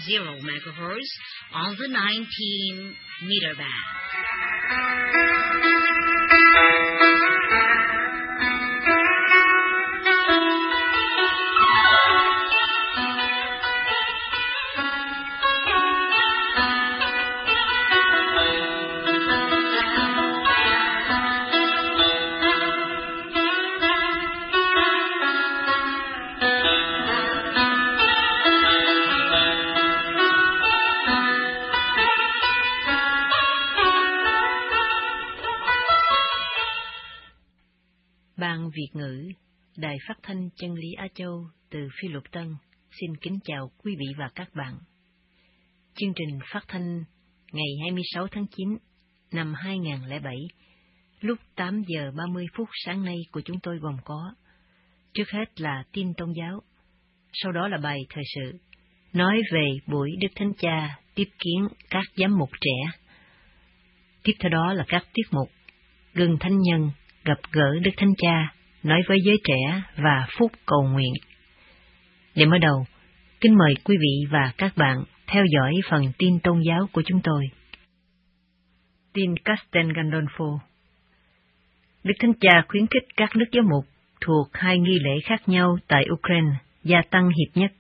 megahertz on the 19-meter band. Ban Việt ngữ, Đài Phát thanh Chân lý Á Châu từ Phi Luật Tân xin kính chào quý vị và các bạn. Chương trình phát thanh ngày 26 tháng 9 năm 2007, lúc 8 giờ 30 phút sáng nay của chúng tôi gồm có: trước hết là tin tôn giáo, sau đó là bài thời sự, nói về buổi Đức Thánh Cha tiếp kiến các giám mục trẻ. Tiếp theo đó là các tiết mục Gương Thánh Nhân, gặp gỡ Đức Thánh Cha, nói với giới trẻ và phút cầu nguyện. Để mở đầu, kính mời quý vị và các bạn theo dõi phần tin tôn giáo của chúng tôi. Tin Castel Gandolfo. Đức Thánh Cha khuyến khích các nước giáo mục thuộc hai nghi lễ khác nhau tại Ukraine gia tăng hiệp nhất.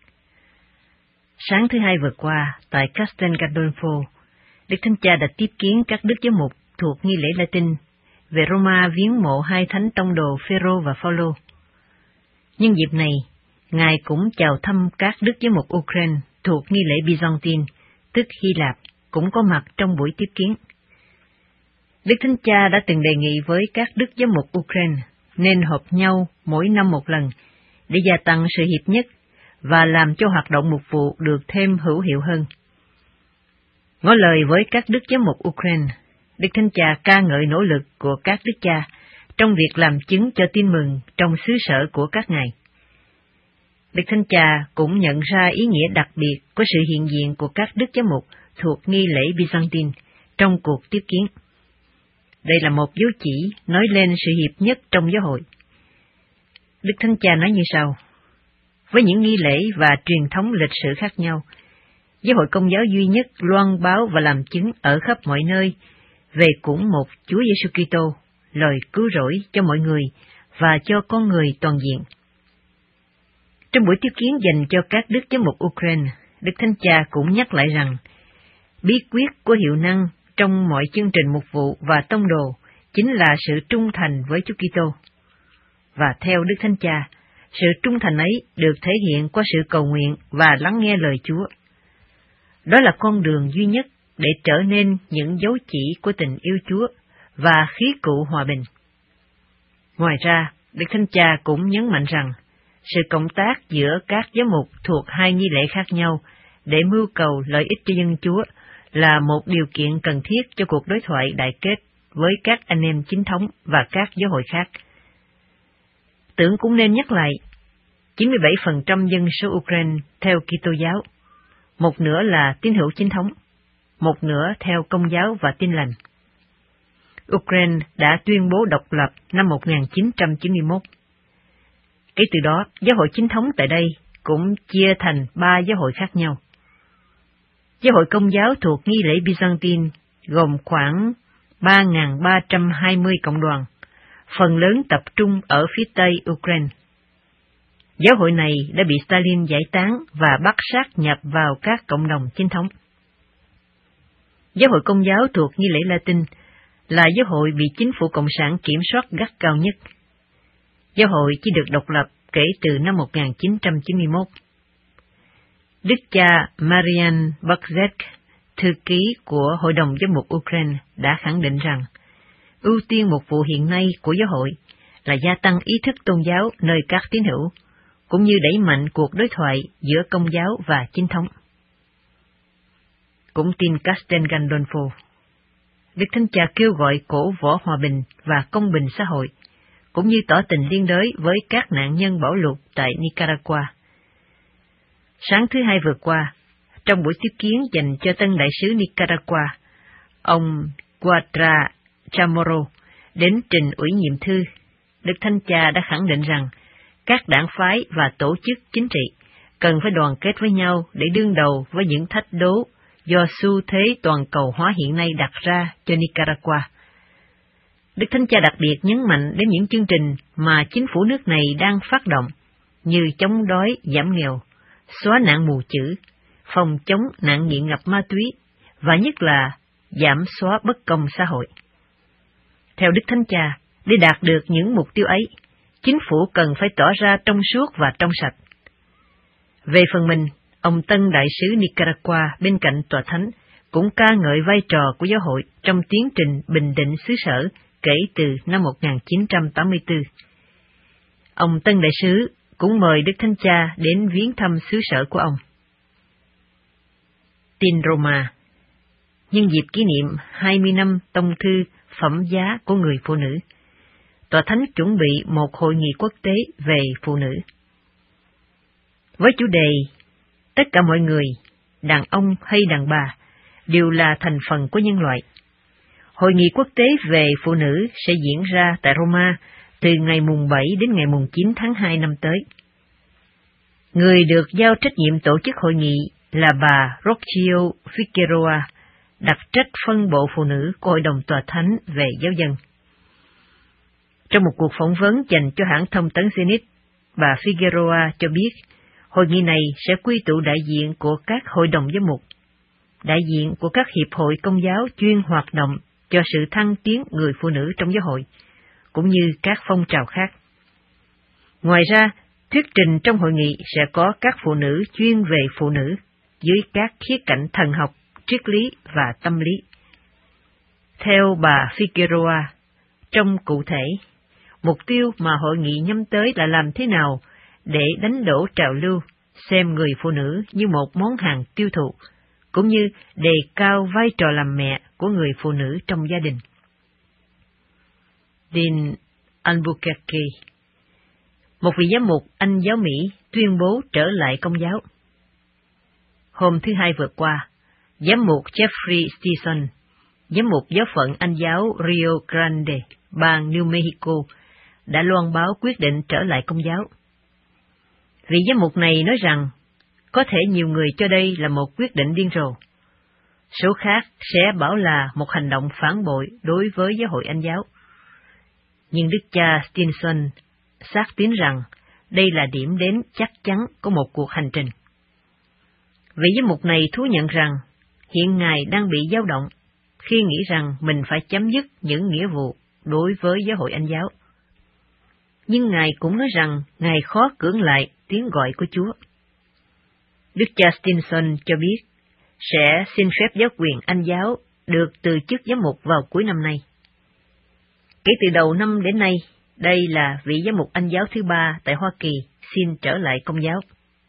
Sáng thứ Hai vừa qua, tại Castel Gandolfo, Đức Thánh Cha đã tiếp kiến các đức giáo mục thuộc nghi lễ Latin về Roma viếng mộ hai thánh tông đồ Phêrô và Phaolô. Nhân dịp này, Ngài cũng chào thăm các đức giám mục Ukraine thuộc nghi lễ Byzantine, tức Hy Lạp, cũng có mặt trong buổi tiếp kiến. Đức Thánh Cha đã từng đề nghị với các đức giám mục Ukraine nên họp nhau mỗi năm một lần để gia tăng sự hiệp nhất và làm cho hoạt động mục vụ được thêm hữu hiệu hơn. Ngỏ lời với các đức giám mục Ukraine, Đức Thánh Cha ca ngợi nỗ lực của các đức cha trong việc làm chứng cho tin mừng trong xứ sở của các ngài. Đức Thánh Cha cũng nhận ra ý nghĩa đặc biệt của sự hiện diện của các đức giám mục thuộc nghi lễ Byzantine trong cuộc tiếp kiến. Đây là một dấu chỉ nói lên sự hiệp nhất trong giáo hội. Đức Thánh Cha nói như sau: với những nghi lễ và truyền thống lịch sử khác nhau, giáo hội Công giáo duy nhất loan báo và làm chứng ở khắp mọi nơi về cũng một Chúa Giêsu Kitô, lời cứu rỗi cho mọi người và cho con người toàn diện. Trong buổi tiếp kiến dành cho các đức giám mục Ukraine, Đức Thánh Cha cũng nhắc lại rằng bí quyết của hiệu năng trong mọi chương trình mục vụ và tông đồ chính là sự trung thành với Chúa Kitô. Và theo Đức Thánh Cha, sự trung thành ấy được thể hiện qua sự cầu nguyện và lắng nghe lời Chúa. Đó là con đường duy nhất để trở nên những dấu chỉ của tình yêu Chúa và khí cụ hòa bình. Ngoài ra, Đức Thánh Cha cũng nhấn mạnh rằng sự cộng tác giữa các giám mục thuộc hai nghi lễ khác nhau để mưu cầu lợi ích cho dân Chúa là một điều kiện cần thiết cho cuộc đối thoại đại kết với các anh em chính thống và các giáo hội khác. Tưởng cũng nên nhắc lại, 97% dân số Ukraine theo Kitô giáo, một nửa là tín hữu chính thống, một nửa theo Công giáo và Tin lành. Ukraine đã tuyên bố độc lập năm 1991. Kể từ đó, giáo hội chính thống tại đây cũng chia thành 3 giáo hội khác nhau. Giáo hội Công giáo thuộc nghi lễ Byzantine gồm khoảng 3.320 cộng đoàn, phần lớn tập trung ở phía tây Ukraine. Giáo hội này đã bị Stalin giải tán và bắt sát nhập vào các cộng đồng chính thống. Giáo hội Công giáo thuộc nghi lễ Latin là giáo hội bị chính phủ Cộng sản kiểm soát gắt gao nhất. Giáo hội chỉ được độc lập kể từ năm 1991. Đức cha Marian Bakzek, thư ký của Hội đồng Giám mục Ukraine, đã khẳng định rằng ưu tiên mục vụ hiện nay của giáo hội là gia tăng ý thức tôn giáo nơi các tín hữu, cũng như đẩy mạnh cuộc đối thoại giữa Công giáo và chính thống. Cũng tin Castel Gandolfo, Đức Thánh Cha kêu gọi cổ võ hòa bình và công bình xã hội, cũng như tỏ tình liên đới với các nạn nhân bạo lụt tại Nicaragua. Sáng thứ Hai vừa qua, trong buổi tiếp kiến dành cho tân đại sứ Nicaragua, ông Quadra Chamorro đến trình ủy nhiệm thư, Đức Thánh Cha đã khẳng định rằng các đảng phái và tổ chức chính trị cần phải đoàn kết với nhau để đương đầu với những thách đố do xu thế toàn cầu hóa hiện nay đặt ra cho Nicaragua. Đức Thánh Cha đặc biệt nhấn mạnh đến những chương trình mà chính phủ nước này đang phát động, như chống đói, giảm nghèo, xóa nạn mù chữ, phòng chống nạn nghiện ngập ma túy, và nhất là giảm xóa bất công xã hội. Theo Đức Thánh Cha, để đạt được những mục tiêu ấy, chính phủ cần phải tỏ ra trong suốt và trong sạch. Về phần mình, ông Tân Đại sứ Nicaragua bên cạnh Tòa Thánh cũng ca ngợi vai trò của giáo hội trong tiến trình bình định xứ sở kể từ năm 1984. Ông Tân Đại sứ cũng mời Đức Thánh Cha đến viếng thăm xứ sở của ông. Tin Roma. Nhân dịp kỷ niệm 20 năm tông thư phẩm giá của người phụ nữ, Tòa Thánh chuẩn bị một hội nghị quốc tế về phụ nữ. Với chủ đề tất cả mọi người, đàn ông hay đàn bà, đều là thành phần của nhân loại. Hội nghị quốc tế về phụ nữ sẽ diễn ra tại Roma từ ngày mùng 7 đến ngày mùng 9 tháng 2 năm tới. Người được giao trách nhiệm tổ chức hội nghị là bà Rocio Figueroa, đặc trách phân bộ phụ nữ của Hội đồng Tòa Thánh về giáo dân. Trong một cuộc phỏng vấn dành cho hãng thông tấn Zenit, bà Figueroa cho biết hội nghị này sẽ quy tụ đại diện của các hội đồng giám mục, đại diện của các hiệp hội công giáo chuyên hoạt động cho sự thăng tiến người phụ nữ trong giáo hội, cũng như các phong trào khác. Ngoài ra, thuyết trình trong hội nghị sẽ có các phụ nữ chuyên về phụ nữ dưới các khía cạnh thần học, triết lý và tâm lý. Theo bà Figueroa, trong cụ thể, mục tiêu mà hội nghị nhắm tới là làm thế nào để đánh đổ trào lưu, xem người phụ nữ như một món hàng tiêu thụ, cũng như đề cao vai trò làm mẹ của người phụ nữ trong gia đình. Dean Albuquerque, một vị giám mục Anh giáo Mỹ, tuyên bố trở lại Công giáo. Hôm thứ Hai vừa qua, giám mục Jeffrey Stinson, giám mục giáo phận Anh giáo Rio Grande, bang New Mexico, đã loan báo quyết định trở lại Công giáo. Vị giám mục này nói rằng, có thể nhiều người cho đây là một quyết định điên rồ. Số khác sẽ bảo là một hành động phản bội đối với giáo hội Anh giáo. Nhưng Đức cha Stinson xác tín rằng đây là điểm đến chắc chắn của một cuộc hành trình. Vị giám mục này thú nhận rằng hiện Ngài đang bị dao động khi nghĩ rằng mình phải chấm dứt những nghĩa vụ đối với giáo hội Anh giáo. Nhưng Ngài cũng nói rằng Ngài khó cưỡng lại tiếng gọi của Chúa. Đức cha Stinson cho biết sẽ xin phép giáo quyền Anh giáo được từ chức giám mục vào cuối năm nay. Kể từ đầu năm đến nay, đây là vị giám mục Anh giáo thứ 3 tại Hoa Kỳ xin trở lại Công giáo.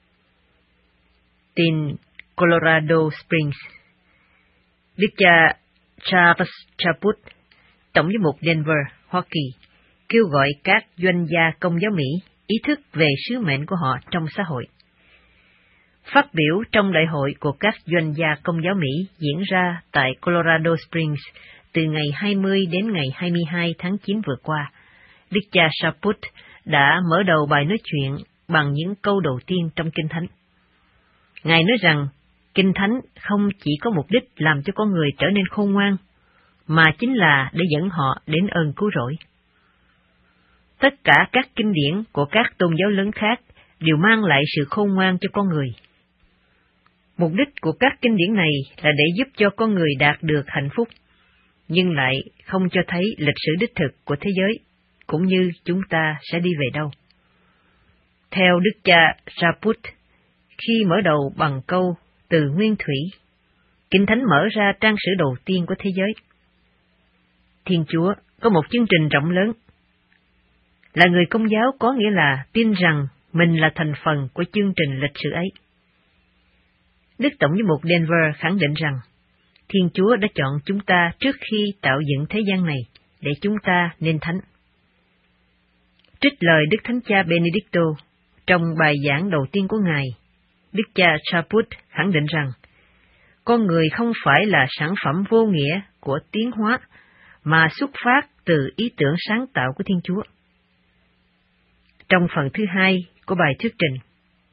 Tin Colorado Springs. Đức cha Charles Chaput, tổng giám mục Denver, Hoa Kỳ, kêu gọi các doanh gia Công giáo Mỹ ý thức về sứ mệnh của họ trong xã hội. Phát biểu trong đại hội của các doanh gia Công giáo Mỹ diễn ra tại Colorado Springs từ ngày 20 đến ngày 22 tháng 9 vừa qua, Đức cha Chaput đã mở đầu bài nói chuyện bằng những câu đầu tiên trong Kinh Thánh. Ngài nói rằng, Kinh Thánh không chỉ có mục đích làm cho con người trở nên khôn ngoan, mà chính là để dẫn họ đến ơn cứu rỗi. Tất cả các kinh điển của các tôn giáo lớn khác đều mang lại sự khôn ngoan cho con người. Mục đích của các kinh điển này là để giúp cho con người đạt được hạnh phúc, nhưng lại không cho thấy lịch sử đích thực của thế giới, cũng như chúng ta sẽ đi về đâu. Theo Đức cha Chaput, khi mở đầu bằng câu từ nguyên thủy, Kinh Thánh mở ra trang sử đầu tiên của thế giới. Thiên Chúa có một chương trình rộng lớn. Là người Công giáo có nghĩa là tin rằng mình là thành phần của chương trình lịch sử ấy. Đức Tổng giám mục Denver khẳng định rằng, Thiên Chúa đã chọn chúng ta trước khi tạo dựng thế gian này để chúng ta nên thánh. Trích lời Đức Thánh Cha Benedicto trong bài giảng đầu tiên của Ngài, Đức cha Chaput khẳng định rằng, con người không phải là sản phẩm vô nghĩa của tiến hóa, mà xuất phát từ ý tưởng sáng tạo của Thiên Chúa. Trong phần thứ 2 của bài thuyết trình,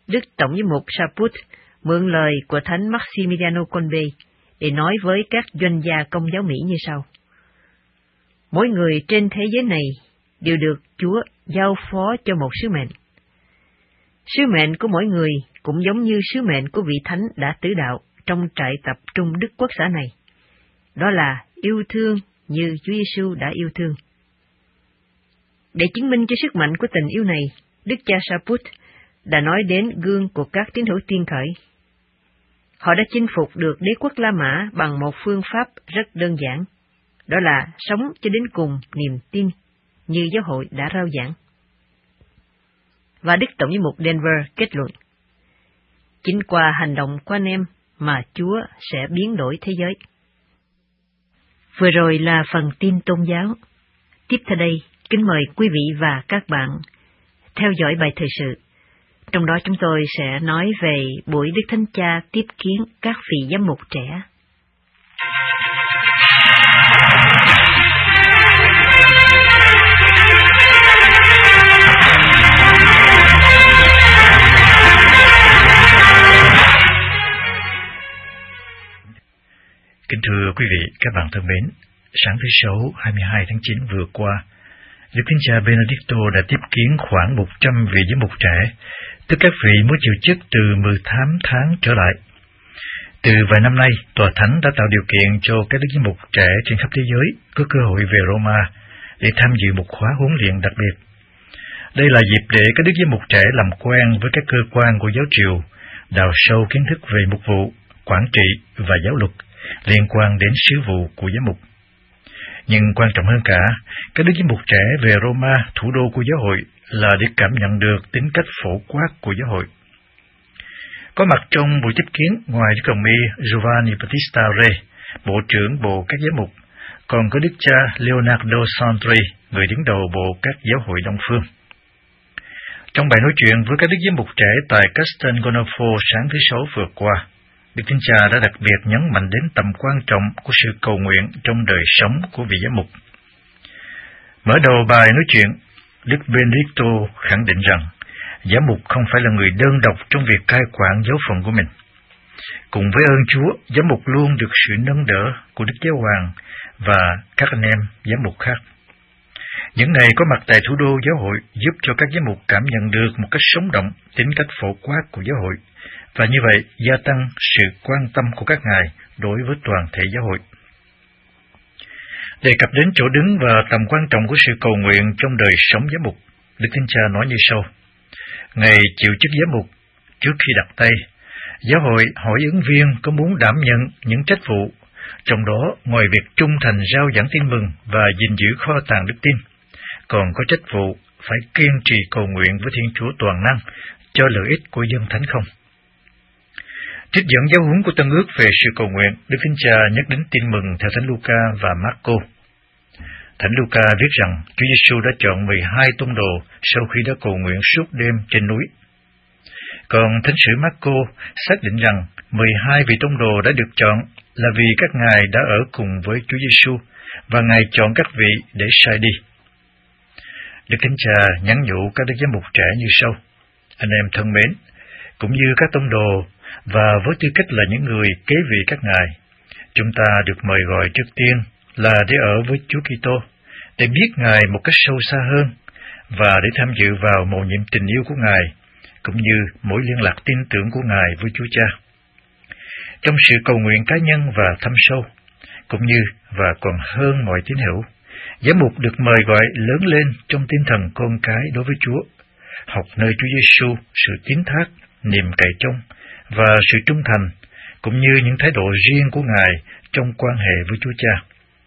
Đức Tổng giám mục Chaput mượn lời của Thánh Maximiliano Kolbe để nói với các doanh gia Công giáo Mỹ như sau. Mỗi người trên thế giới này đều được Chúa giao phó cho một sứ mệnh. Sứ mệnh của mỗi người cũng giống như sứ mệnh của vị Thánh đã tử đạo trong trại tập trung Đức Quốc xã này. Đó là yêu thương như Chúa Giêsu đã yêu thương. Để chứng minh cho sức mạnh của tình yêu này, Đức cha Chaput đã nói đến gương của các tín hữu tiên khởi. Họ đã chinh phục được đế quốc La Mã bằng một phương pháp rất đơn giản, đó là sống cho đến cùng niềm tin, như giáo hội đã rao giảng. Và Đức Tổng giám mục Denver kết luận, chính qua hành động của anh em mà Chúa sẽ biến đổi thế giới. Vừa rồi là phần tin tôn giáo. Tiếp theo đây, kính mời quý vị và các bạn theo dõi bài thời sự. Trong đó chúng tôi sẽ nói về buổi Đức Thánh Cha tiếp kiến các vị giám mục trẻ. Kính thưa quý vị, các bạn thân mến, sáng thứ Sáu 22 tháng 9 vừa qua, Đức Thánh Cha Benedicto đã tiếp kiến khoảng 100 vị giám mục trẻ, tức các vị mới chịu chức từ 18 tháng trở lại. Từ vài năm nay, Tòa Thánh đã tạo điều kiện cho các đức giám mục trẻ trên khắp thế giới có cơ hội về Roma để tham dự một khóa huấn luyện đặc biệt. Đây là dịp để các đức giám mục trẻ làm quen với các cơ quan của giáo triều, đào sâu kiến thức về mục vụ, quản trị và giáo luật liên quan đến sứ vụ của giám mục. Nhưng quan trọng hơn cả, các đức giám mục trẻ về Roma, thủ đô của giáo hội, là để cảm nhận được tính cách phổ quát của giáo hội. Có mặt trong buổi tiếp kiến, ngoài Đức Hồng Y Giovanni Battista Re, Bộ trưởng Bộ các giám mục, còn có Đức cha Leonardo Sandri, người đứng đầu Bộ các giáo hội Đông phương. Trong bài nói chuyện với các đức giám mục trẻ tại Castel Gandolfo sáng thứ Sáu vừa qua, Đức Thánh Cha đã đặc biệt nhấn mạnh đến tầm quan trọng của sự cầu nguyện trong đời sống của vị giám mục. Mở đầu bài nói chuyện, Đức Benedicto khẳng định rằng giám mục không phải là người đơn độc trong việc cai quản giáo phận của mình. Cùng với ơn Chúa, giám mục luôn được sự nâng đỡ của Đức Giáo Hoàng và các anh em giám mục khác. Những này có mặt tại thủ đô giáo hội giúp cho các giám mục cảm nhận được một cách sống động tính cách phổ quát của giáo hội, và như vậy gia tăng sự quan tâm của các ngài đối với toàn thể giáo hội. Đề cập đến chỗ đứng và tầm quan trọng của sự cầu nguyện trong đời sống giám mục, Đức Thánh Cha nói như sau. Ngày chịu chức giám mục, trước khi đặt tay, giáo hội hỏi ứng viên có muốn đảm nhận những trách vụ, trong đó ngoài việc trung thành rao giảng tin mừng và gìn giữ kho tàng đức tin, còn có trách vụ phải kiên trì cầu nguyện với Thiên Chúa toàn năng cho lợi ích của dân thánh không? Trích dẫn giáo huấn của Tân Ước về sự cầu nguyện, Đức Thánh Cha nhắc đến tin mừng theo Thánh Luca và Marco. Thánh Luca viết rằng Chúa Giêsu đã chọn 12 tông đồ sau khi đã cầu nguyện suốt đêm trên núi. Còn Thánh sử Marco xác định rằng 12 vị tông đồ đã được chọn là vì các ngài đã ở cùng với Chúa Giêsu và ngài chọn các vị để sai đi. Đức Thánh Cha nhắn nhủ các đức giám mục trẻ như sau: anh em thân mến, cũng như các tông đồ và với tư cách là những người kế vị các ngài, chúng ta được mời gọi trước tiên là để ở với Chúa Kitô, để biết ngài một cách sâu xa hơn và để tham dự vào mầu nhiệm tình yêu của ngài, cũng như mối liên lạc tin tưởng của ngài với Chúa Cha. Trong sự cầu nguyện cá nhân và thâm sâu, cũng như và còn hơn mọi tín hữu, giám mục được mời gọi lớn lên trong tinh thần con cái đối với Chúa, học nơi Chúa Giêsu sự tín thác, niềm cậy trông và sự trung thành, cũng như những thái độ riêng của ngài trong quan hệ với Chúa Cha.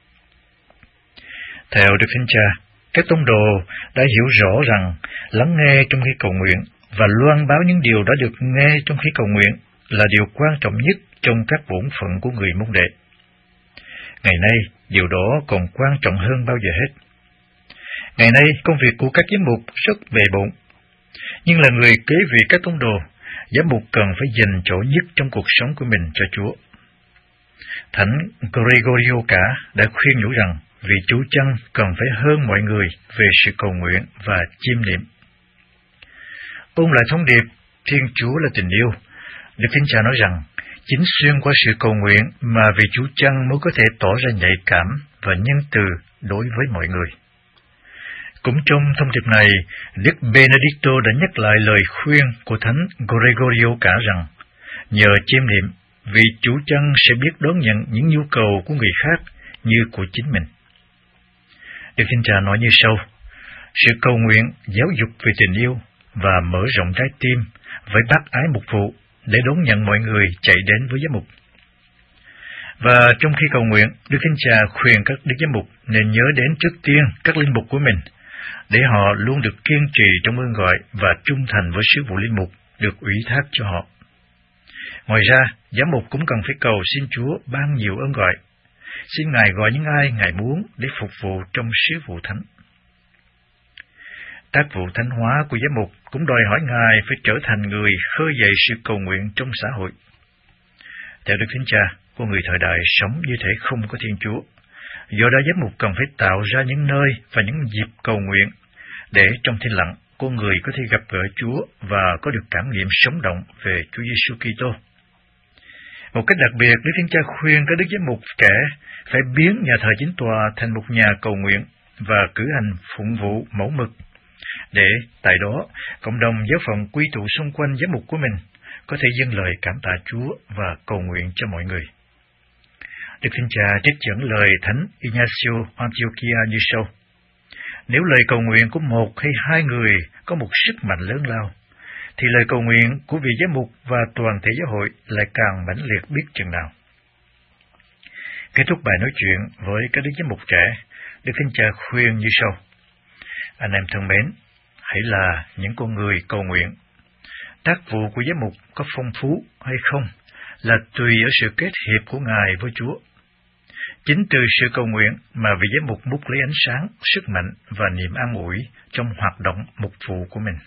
Theo Đức Thánh Cha, các tông đồ đã hiểu rõ rằng lắng nghe trong khi cầu nguyện và loan báo những điều đã được nghe trong khi cầu nguyện là điều quan trọng nhất trong các bổn phận của người môn đệ. Ngày nay, điều đó còn quan trọng hơn bao giờ hết. Ngày nay, công việc của các giám mục rất bề bộn, nhưng là người kế vị các tông đồ, giám mục cần phải dành chỗ nhất trong cuộc sống của mình cho Chúa. Thánh Gregorio Cả đã khuyên nhủ rằng vị chủ chân cần phải hơn mọi người về sự cầu nguyện và chiêm niệm. Ôn lại thông điệp Thiên Chúa là tình yêu. Đức Thánh Cha nói rằng, chính xuyên qua sự cầu nguyện mà vị Chủ Chăn mới có thể tỏ ra nhạy cảm và nhân từ đối với mọi người. Cũng trong thông điệp này, Đức Benedicto đã nhắc lại lời khuyên của Thánh Gregorio cả rằng, nhờ chiêm niệm, vị Chủ Chăn sẽ biết đón nhận những nhu cầu của người khác như của chính mình. Đức Thánh Cha nói như sau: sự cầu nguyện giáo dục về tình yêu và mở rộng trái tim với bác ái mục vụ để đón nhận mọi người chạy đến với giám mục. Và trong khi cầu nguyện, Đức Thánh Cha khuyên các đức giám mục nên nhớ đến trước tiên các linh mục của mình, để họ luôn được kiên trì trong ơn gọi và trung thành với sứ vụ linh mục được ủy thác cho họ. Ngoài ra, giám mục cũng cần phải cầu xin Chúa ban nhiều ơn gọi, xin Ngài gọi những ai Ngài muốn để phục vụ trong sứ vụ thánh. Tác vụ thánh hóa của giám mục cũng đòi hỏi Ngài phải trở thành người khơi dậy sự cầu nguyện trong xã hội. Theo Đức Thánh Cha, con người thời đại sống như thể không có Thiên Chúa. Do đó giám mục cần phải tạo ra những nơi và những dịp cầu nguyện để trong thinh lặng con người có thể gặp gỡ Chúa và có được cảm nghiệm sống động về Chúa Giêsu Kitô. Một cách đặc biệt, Đức Thánh Cha khuyên các đức giám mục trẻ phải biến nhà thờ chính tòa thành một nhà cầu nguyện và cử hành phụng vụ mẫu mực, để tại đó cộng đồng giáo phận quy tụ xung quanh giám mục của mình có thể dâng lời cảm tạ Chúa và cầu nguyện cho mọi người. Đức Thánh Cha trích dẫn lời Thánh Ignacio Antiochia như sau: nếu lời cầu nguyện của một hay hai người có một sức mạnh lớn lao, thì lời cầu nguyện của vị giám mục và toàn thể giáo hội lại càng mãnh liệt biết chừng nào. Kết thúc bài nói chuyện với các đức giám mục trẻ, Đức Thánh Cha khuyên như sau: anh em thân mến, hãy là những con người cầu nguyện. Tác vụ của giám mục có phong phú hay không là tùy ở sự kết hiệp của Ngài với Chúa. Chính từ sự cầu nguyện mà vị giám mục múc lấy ánh sáng, sức mạnh và niềm an ủi trong hoạt động mục vụ của mình.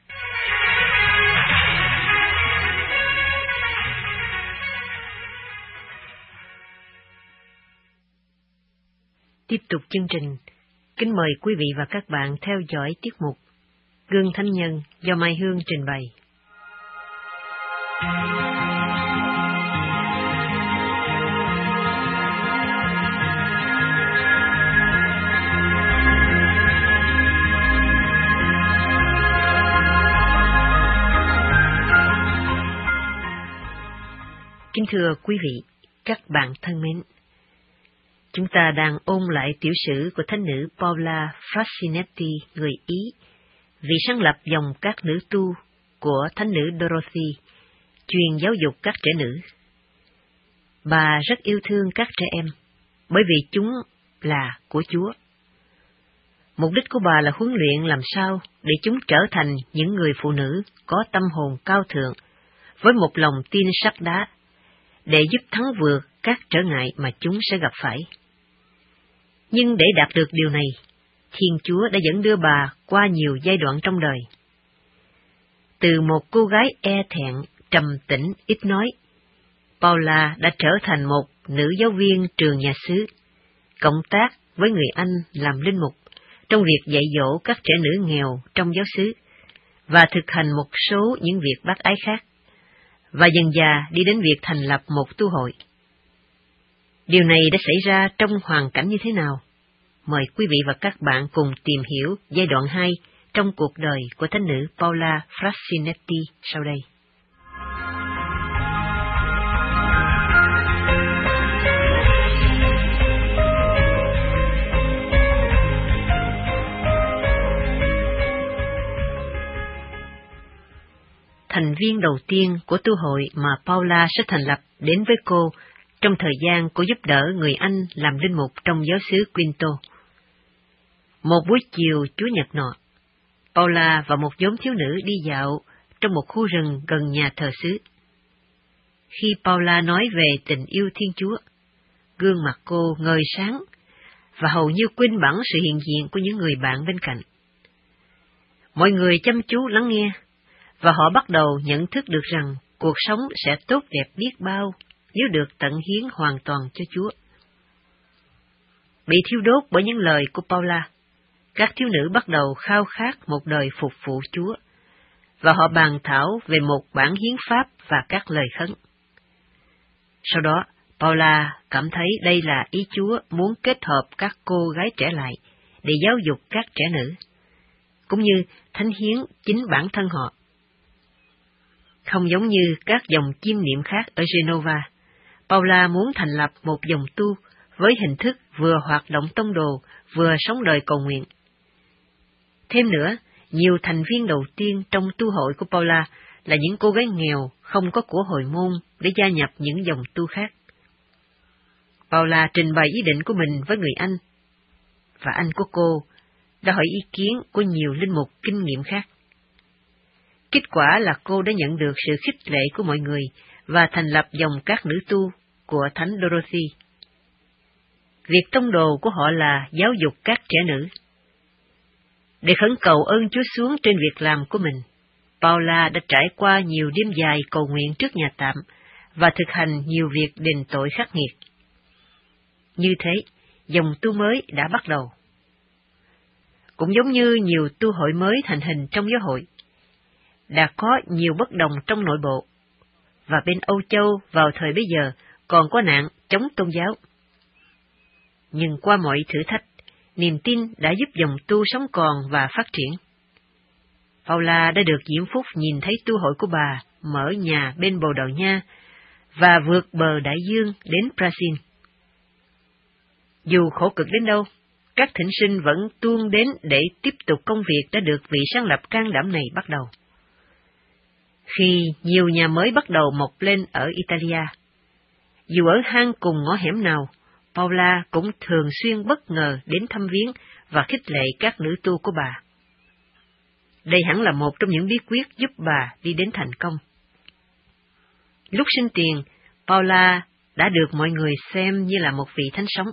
Tiếp tục chương trình, kính mời quý vị và các bạn theo dõi tiết mục Gương Thánh Nhân do Mai Hương trình bày. Kính thưa quý vị, các bạn thân mến, chúng ta đang ôn lại tiểu sử của thánh nữ Paula Frassinetti, người Ý, vị sáng lập dòng các nữ tu của thánh nữ Dorothy, truyền giáo dục các trẻ nữ. Bà rất yêu thương các trẻ em, bởi vì chúng là của Chúa. Mục đích của bà là huấn luyện làm sao để chúng trở thành những người phụ nữ có tâm hồn cao thượng, với một lòng tin sắt đá, để giúp thắng vượt các trở ngại mà chúng sẽ gặp phải. Nhưng để đạt được điều này, Thiên Chúa đã dẫn đưa bà qua nhiều giai đoạn trong đời. Từ một cô gái e thẹn, trầm tĩnh, ít nói, Paula đã trở thành một nữ giáo viên trường nhà xứ, cộng tác với người anh làm linh mục trong việc dạy dỗ các trẻ nữ nghèo trong giáo xứ và thực hành một số những việc bác ái khác, và dần dà đi đến việc thành lập một tu hội. Điều này đã xảy ra trong hoàn cảnh như thế nào? Mời quý vị và các bạn cùng tìm hiểu giai đoạn 2 trong cuộc đời của thánh nữ Paula Frassinetti sau đây. Thành viên đầu tiên của tu hội mà Paula sẽ thành lập đến với cô trong thời gian cô giúp đỡ người Anh làm linh mục trong giáo xứ Quinto. Một buổi chiều Chủ nhật nọ, Paula và một nhóm thiếu nữ đi dạo trong một khu rừng gần nhà thờ xứ. Khi Paula nói về tình yêu Thiên Chúa, gương mặt cô ngời sáng và hầu như quên bẵng sự hiện diện của những người bạn bên cạnh. Mọi người chăm chú lắng nghe, và họ bắt đầu nhận thức được rằng cuộc sống sẽ tốt đẹp biết bao nếu được tận hiến hoàn toàn cho Chúa. Bị thiêu đốt bởi những lời của Paula, các thiếu nữ bắt đầu khao khát một đời phục vụ Chúa, và họ bàn thảo về một bản hiến pháp và các lời khấn. Sau đó, Paula cảm thấy đây là ý Chúa muốn kết hợp các cô gái trẻ lại để giáo dục các trẻ nữ, cũng như thánh hiến chính bản thân họ. Không giống như các dòng chiêm niệm khác ở Genova, Paula muốn thành lập một dòng tu với hình thức vừa hoạt động tông đồ, vừa sống đời cầu nguyện. Thêm nữa, nhiều thành viên đầu tiên trong tu hội của Paula là những cô gái nghèo không có của hồi môn để gia nhập những dòng tu khác. Paula trình bày ý định của mình với người anh, và anh của cô đã hỏi ý kiến của nhiều linh mục kinh nghiệm khác. Kết quả là cô đã nhận được sự khích lệ của mọi người và thành lập dòng các nữ tu của Thánh Dorothy. Việc tông đồ của họ là giáo dục các trẻ nữ. Để khẩn cầu ơn Chúa xuống trên việc làm của mình, Paula đã trải qua nhiều đêm dài cầu nguyện trước nhà tạm và thực hành nhiều việc đền tội khắc nghiệt. Như thế, dòng tu mới đã bắt đầu. Cũng giống như nhiều tu hội mới thành hình trong giáo hội, đã có nhiều bất đồng trong nội bộ, và bên Âu Châu vào thời bấy giờ còn có nạn chống tôn giáo. Nhưng qua mọi thử thách, niềm tin đã giúp dòng tu sống còn và phát triển. Paula đã được diễm phúc nhìn thấy tu hội của bà mở nhà bên Bồ Đào Nha và vượt bờ đại dương đến Brazil. Dù khổ cực đến đâu, các thỉnh sinh vẫn tuôn đến để tiếp tục công việc đã được vị sáng lập can đảm này bắt đầu. Khi nhiều nhà mới bắt đầu mọc lên ở Italia, dù ở hang cùng ngõ hẻm nào, Paula cũng thường xuyên bất ngờ đến thăm viếng và khích lệ các nữ tu của bà. Đây hẳn là một trong những bí quyết giúp bà đi đến thành công. Lúc sinh tiền, Paula đã được mọi người xem như là một vị thánh sống.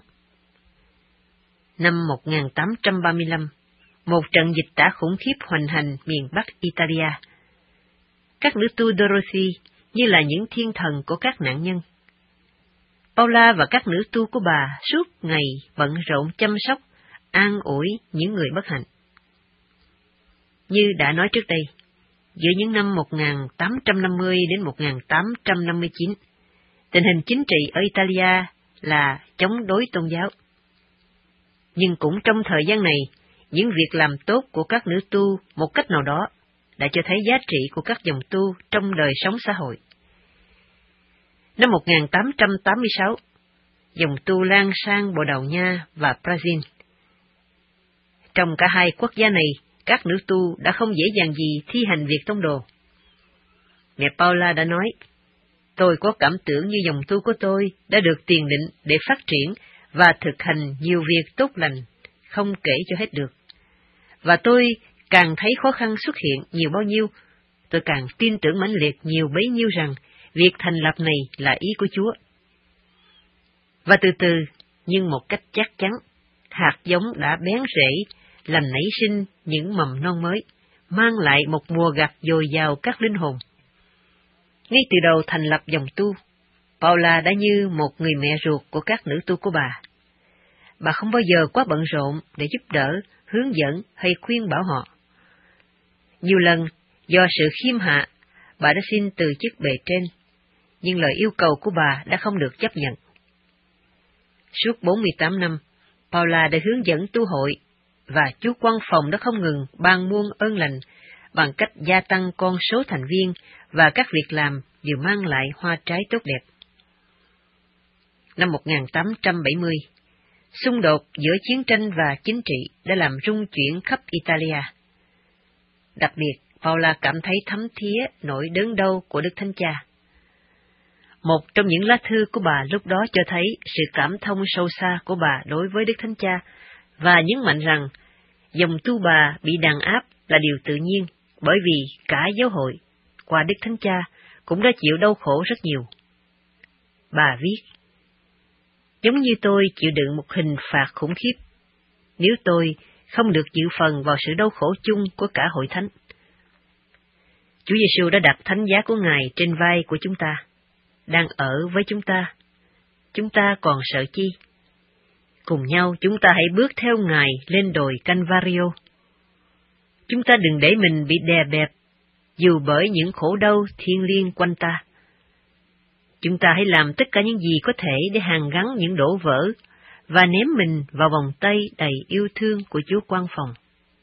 Năm 1835, một trận dịch tả khủng khiếp hoành hành miền Bắc Italia. Các nữ tu Dorothy như là những thiên thần của các nạn nhân. Paula và các nữ tu của bà suốt ngày bận rộn chăm sóc, an ủi những người bất hạnh. Như đã nói trước đây, giữa những năm 1850 đến 1859, tình hình chính trị ở Italia là chống đối tôn giáo. Nhưng cũng trong thời gian này, những việc làm tốt của các nữ tu một cách nào đó đã cho thấy giá trị của các dòng tu trong đời sống xã hội. Năm 1886, dòng tu lan sang Bồ Đào Nha và Brazil. Trong cả hai quốc gia này, các nữ tu đã không dễ dàng gì thi hành việc tông đồ. Mẹ Paula đã nói, tôi có cảm tưởng như dòng tu của tôi đã được tiền định để phát triển và thực hành nhiều việc tốt lành, không kể cho hết được. Và tôi càng thấy khó khăn xuất hiện nhiều bao nhiêu, tôi càng tin tưởng mãnh liệt nhiều bấy nhiêu rằng việc thành lập này là ý của Chúa. Và từ từ, nhưng một cách chắc chắn, hạt giống đã bén rễ, làm nảy sinh những mầm non mới, mang lại một mùa gặt dồi dào các linh hồn. Ngay từ đầu thành lập dòng tu, Paula đã như một người mẹ ruột của các nữ tu của bà. Bà không bao giờ quá bận rộn để giúp đỡ, hướng dẫn hay khuyên bảo họ. Nhiều lần, do sự khiêm hạ, bà đã xin từ chức bề trên, nhưng lời yêu cầu của bà đã không được chấp nhận. Suốt 48 năm, Paula đã hướng dẫn tu hội, và Chúa Quan Phòng đã không ngừng ban muôn ơn lành bằng cách gia tăng con số thành viên và các việc làm vừa mang lại hoa trái tốt đẹp. Năm 1870, xung đột giữa chiến tranh và chính trị đã làm rung chuyển khắp Italia. Đặc biệt, Paula cảm thấy thấm thía nỗi đớn đau của Đức Thánh Cha. Một trong những lá thư của bà lúc đó cho thấy sự cảm thông sâu xa của bà đối với Đức Thánh Cha, và nhấn mạnh rằng dòng tu bà bị đàn áp là điều tự nhiên, bởi vì cả giáo hội, qua Đức Thánh Cha, cũng đã chịu đau khổ rất nhiều. Bà viết, giống như tôi chịu đựng một hình phạt khủng khiếp, nếu tôi không được dự phần vào sự đau khổ chung của cả hội thánh. Chúa Giêsu đã đặt thánh giá của Ngài trên vai của chúng ta, đang ở với chúng ta còn sợ chi? Cùng nhau chúng ta hãy bước theo Ngài lên đồi Calvario. Chúng ta đừng để mình bị đè bẹp dù bởi những khổ đau thiêng liêng quanh ta. Chúng ta hãy làm tất cả những gì có thể để hàn gắn những đổ vỡ và ném mình vào vòng tay đầy yêu thương của Chúa Quan Phòng.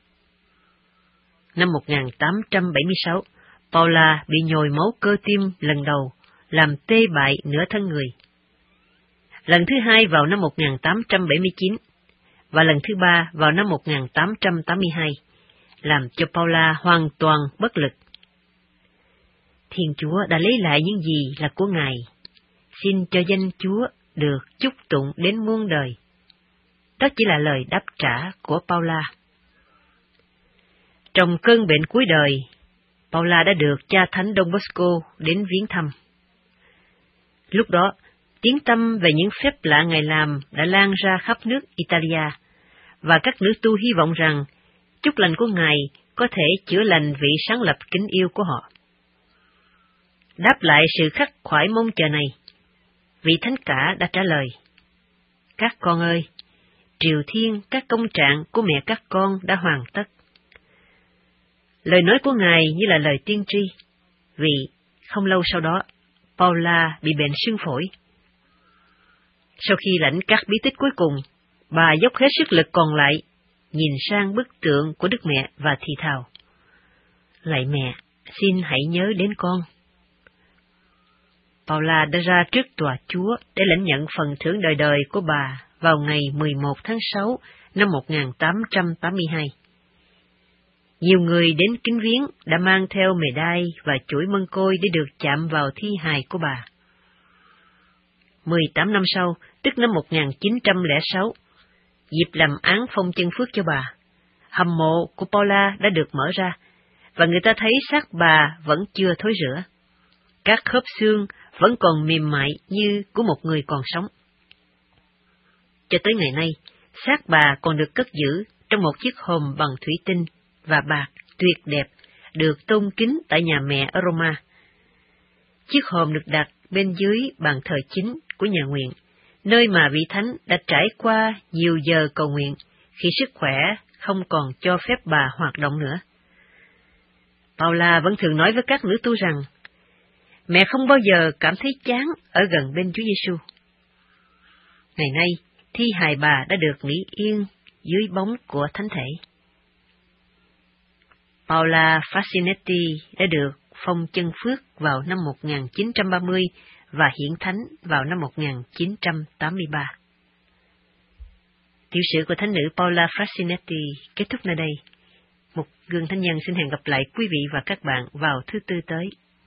Năm 1876, Paula bị nhồi máu cơ tim lần đầu, làm tê bại nửa thân người. Lần thứ hai vào năm 1879, và lần thứ ba vào năm 1882, làm cho Paula hoàn toàn bất lực. Thiên Chúa đã lấy lại những gì là của Ngài. Xin cho danh Chúa được chúc tụng đến muôn đời. Đó chỉ là lời đáp trả của Paula. Trong cơn bệnh cuối đời, Paula đã được cha thánh Don Bosco đến viếng thăm. Lúc đó, tiếng tăm về những phép lạ Ngài làm đã lan ra khắp nước Italia, và các nữ tu hy vọng rằng chúc lành của Ngài có thể chữa lành vị sáng lập kính yêu của họ. Đáp lại sự khắc khoải mong chờ này, vị thánh cả đã trả lời: Các con ơi, triều thiên các công trạng của mẹ các con đã hoàn tất. Lời nói của Ngài như là lời tiên tri, vì không lâu sau đó, Paula bị bệnh xương phổi. Sau khi lãnh các bí tích cuối cùng, bà dốc hết sức lực còn lại, nhìn sang bức tượng của Đức Mẹ và thì thào: Lạy mẹ, xin hãy nhớ đến con. Paula đã ra trước tòa Chúa để lãnh nhận phần thưởng đời đời của bà vào ngày 11 tháng 6 năm 1882. Nhiều người đến kính viếng đã mang theo mề đai và chuỗi mân côi để được chạm vào thi hài của bà. 18 năm sau, tức năm 1906, dịp làm án phong chân phước cho bà, hầm mộ của Paula đã được mở ra, và người ta thấy xác bà vẫn chưa thối rữa. Các khớp xương vẫn còn mềm mại như của một người còn sống. Cho tới ngày nay, xác bà còn được cất giữ trong một chiếc hòm bằng thủy tinh và bạc tuyệt đẹp, được tôn kính tại nhà mẹ ở Roma. Chiếc hòm được đặt bên dưới bàn thờ chính của nhà nguyện, nơi mà vị thánh đã trải qua nhiều giờ cầu nguyện khi sức khỏe không còn cho phép bà hoạt động nữa. Paula vẫn thường nói với các nữ tu rằng, mẹ không bao giờ cảm thấy chán ở gần bên Chúa Giêsu. Ngày nay, thi hài bà đã được nghỉ yên dưới bóng của thánh thể. Paula Fascinetti đã được phong chân phước vào năm 1930 và hiển thánh vào năm 1983. Tiểu sử của thánh nữ Paula Fascinetti kết thúc nơi đây. Một gương thánh nhân xin hẹn gặp lại quý vị và các bạn vào thứ Tư tới.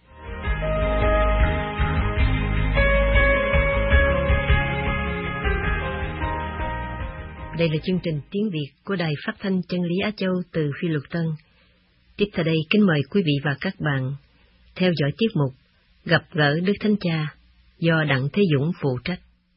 Đây là chương trình tiếng Việt của Đài Phát thanh Chân lý Á Châu từ Phi Luật Tân. Tiếp theo đây kính mời quý vị và các bạn theo dõi tiết mục Gặp gỡ Đức Thánh Cha do Đặng Thế Dũng phụ trách.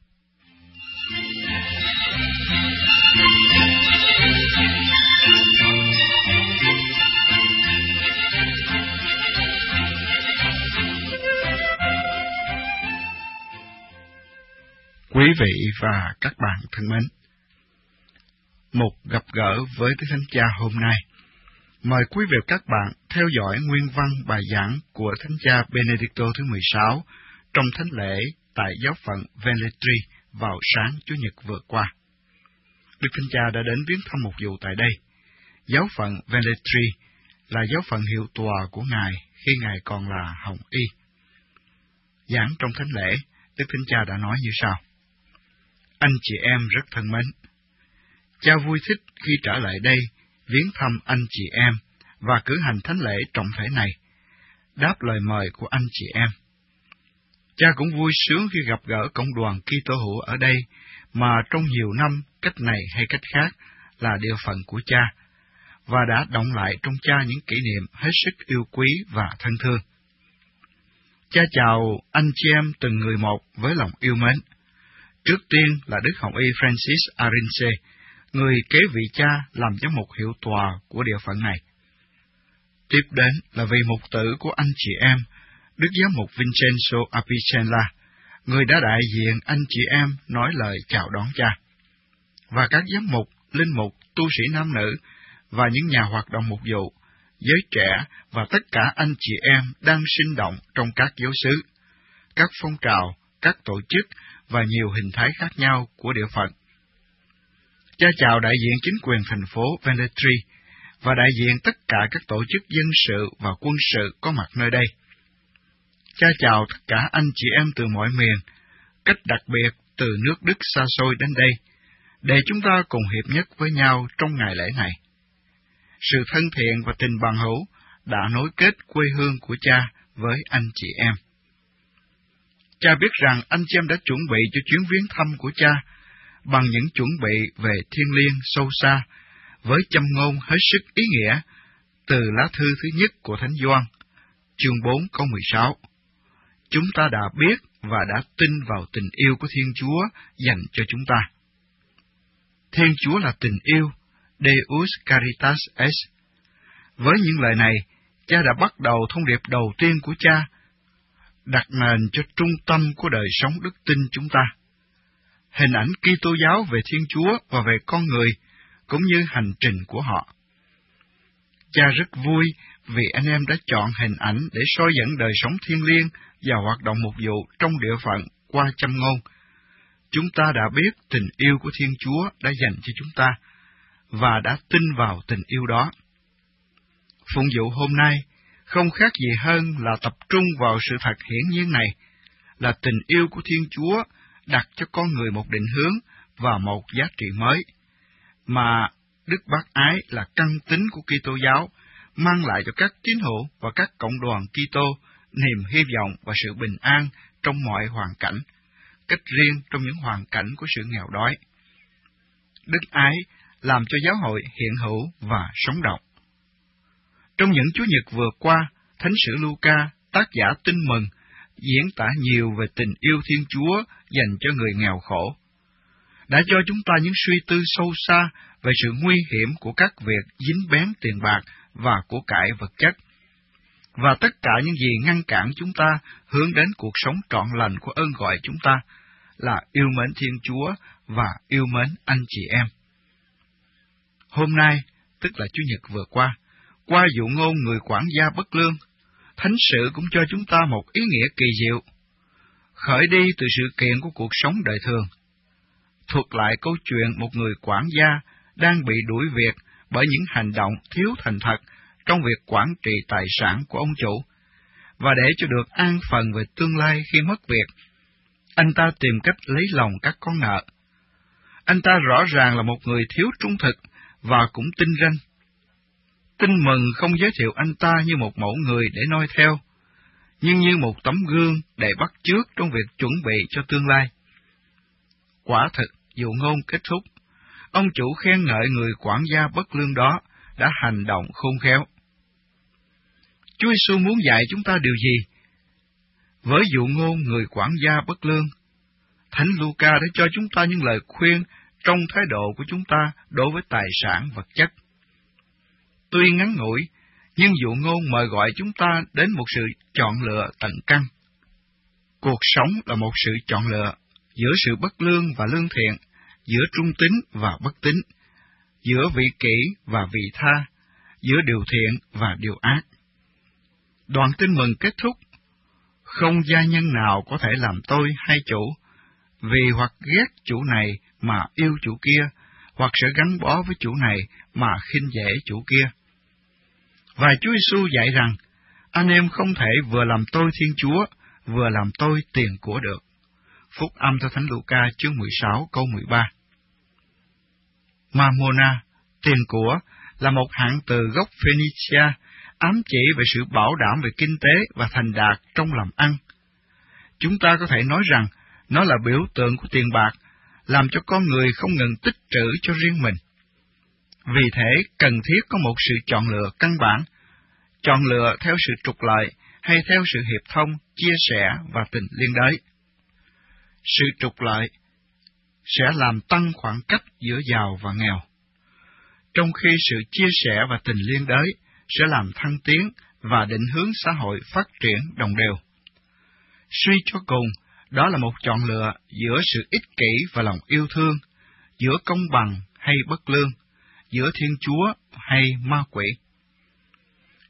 Quý vị và các bạn thân mến, một gặp gỡ với Đức Thánh Cha hôm nay. Mời quý vị và các bạn theo dõi nguyên văn bài giảng của Thánh Cha Benedicto thứ 16 trong thánh lễ tại giáo phận Velletri vào sáng Chủ nhật vừa qua. Đức Thánh Cha đã đến viếng thăm một vụ tại đây. Giáo phận Velletri là giáo phận hiệu tòa của Ngài khi Ngài còn là Hồng Y. Giảng trong thánh lễ, Đức Thánh Cha đã nói như sau: Anh chị em rất thân mến, Cha vui thích khi trở lại đây viếng thăm anh chị em và cử hành thánh lễ trọng thể này, đáp lời mời của anh chị em. Cha cũng vui sướng khi gặp gỡ cộng đoàn Kitô hữu ở đây mà trong nhiều năm cách này hay cách khác là địa phận của Cha, và đã động lại trong Cha những kỷ niệm hết sức yêu quý và thân thương. Cha chào anh chị em từng người một với lòng yêu mến. Trước tiên là Đức Hồng Y Francis Arinze, người kế vị Cha làm giám mục hiệu tòa của địa phận này. Tiếp đến là vị mục tử của anh chị em, Đức Giám mục Vincenzo Apicella, người đã đại diện anh chị em nói lời chào đón Cha, và các giám mục, linh mục, tu sĩ nam nữ và những nhà hoạt động mục vụ, giới trẻ và tất cả anh chị em đang sinh động trong các giáo xứ, các phong trào, các tổ chức và nhiều hình thái khác nhau của địa phận. Cha chào đại diện chính quyền thành phố Velletri và đại diện tất cả các tổ chức dân sự và quân sự có mặt nơi đây. Cha chào tất cả anh chị em từ mọi miền, cách đặc biệt từ nước Đức xa xôi đến đây, để chúng ta cùng hiệp nhất với nhau trong ngày lễ này. Sự thân thiện và tình bằng hữu đã nối kết quê hương của cha với anh chị em. Cha biết rằng anh chị em đã chuẩn bị cho chuyến viếng thăm của cha bằng những chuẩn bị về thiêng liêng sâu xa, với châm ngôn hết sức ý nghĩa từ lá thư thứ nhất của Thánh Gioan, chương 4 câu 16. Chúng ta đã biết và đã tin vào tình yêu của Thiên Chúa dành cho chúng ta. Thiên Chúa là tình yêu, Deus Caritas Est. Với những lời này, cha đã bắt đầu thông điệp đầu tiên của cha, đặt nền cho trung tâm của đời sống đức tin chúng ta. Hình ảnh Kitô giáo về Thiên Chúa và về con người, cũng như hành trình của họ. Cha rất vui vì anh em đã chọn hình ảnh để soi dẫn đời sống thiêng liêng và hoạt động mục vụ trong địa phận qua châm ngôn. Chúng ta đã biết tình yêu của Thiên Chúa đã dành cho chúng ta, và đã tin vào tình yêu đó. Phụng vụ hôm nay không khác gì hơn là tập trung vào sự thật hiển nhiên này, là tình yêu của Thiên Chúa đặt cho con người một định hướng và một giá trị mới, mà Đức Bác Ái là căn tính của Kitô giáo, mang lại cho các tín hữu và các cộng đoàn Kitô niềm hy vọng và sự bình an trong mọi hoàn cảnh, cách riêng trong những hoàn cảnh của sự nghèo đói. Đức Ái làm cho giáo hội hiện hữu và sống động. Trong những Chúa Nhật vừa qua, Thánh sử Luca, tác giả Tin Mừng, diễn tả nhiều về tình yêu Thiên Chúa dành cho người nghèo khổ, đã cho chúng ta những suy tư sâu xa về sự nguy hiểm của các việc dính bén tiền bạc và của cải vật chất, và tất cả những gì ngăn cản chúng ta hướng đến cuộc sống trọn lành của ơn gọi chúng ta là yêu mến Thiên Chúa và yêu mến anh chị em. Hôm nay, tức là Chủ nhật vừa qua dụ ngôn người quản gia bất lương, Thánh sử cũng cho chúng ta một ý nghĩa kỳ diệu, khởi đi từ sự kiện của cuộc sống đời thường. Thuật lại câu chuyện một người quản gia đang bị đuổi việc bởi những hành động thiếu thành thật trong việc quản trị tài sản của ông chủ, và để cho được an phần về tương lai khi mất việc, anh ta tìm cách lấy lòng các con nợ. Anh ta rõ ràng là một người thiếu trung thực và cũng tinh ranh. Tin Mừng không giới thiệu anh ta như một mẫu người để noi theo, nhưng như một tấm gương để bắt chước trong việc chuẩn bị cho tương lai. Quả thực, dụ ngôn kết thúc, ông chủ khen ngợi người quản gia bất lương đó đã hành động khôn khéo. Chúa Giêsu muốn dạy chúng ta điều gì? Với dụ ngôn người quản gia bất lương, Thánh Luca đã cho chúng ta những lời khuyên trong thái độ của chúng ta đối với tài sản vật chất. Tuy ngắn ngủi, nhưng dụ ngôn mời gọi chúng ta đến một sự chọn lựa tận căn. Cuộc sống là một sự chọn lựa giữa sự bất lương và lương thiện, giữa trung tín và bất tín, giữa vị kỷ và vị tha, giữa điều thiện và điều ác. Đoạn Tin Mừng kết thúc: không gia nhân nào có thể làm tôi hay chủ, vì hoặc ghét chủ này mà yêu chủ kia, hoặc sẽ gắn bó với chủ này mà khinh dễ chủ kia. Và Chúa Giêsu dạy rằng, anh em không thể vừa làm tôi Thiên Chúa, vừa làm tôi tiền của được. Phúc âm theo Thánh Luca chương 16 câu 13. Mammona, tiền của, là một hạng từ gốc Phoenicia, ám chỉ về sự bảo đảm về kinh tế và thành đạt trong làm ăn. Chúng ta có thể nói rằng nó là biểu tượng của tiền bạc, làm cho con người không ngừng tích trữ cho riêng mình. Vì thế, cần thiết có một sự chọn lựa căn bản, chọn lựa theo sự trục lợi hay theo sự hiệp thông, chia sẻ và tình liên đới. Sự trục lợi sẽ làm tăng khoảng cách giữa giàu và nghèo, trong khi sự chia sẻ và tình liên đới sẽ làm thăng tiến và định hướng xã hội phát triển đồng đều. Suy cho cùng, đó là một chọn lựa giữa sự ích kỷ và lòng yêu thương, giữa công bằng hay bất lương, giữa Thiên Chúa hay ma quỷ.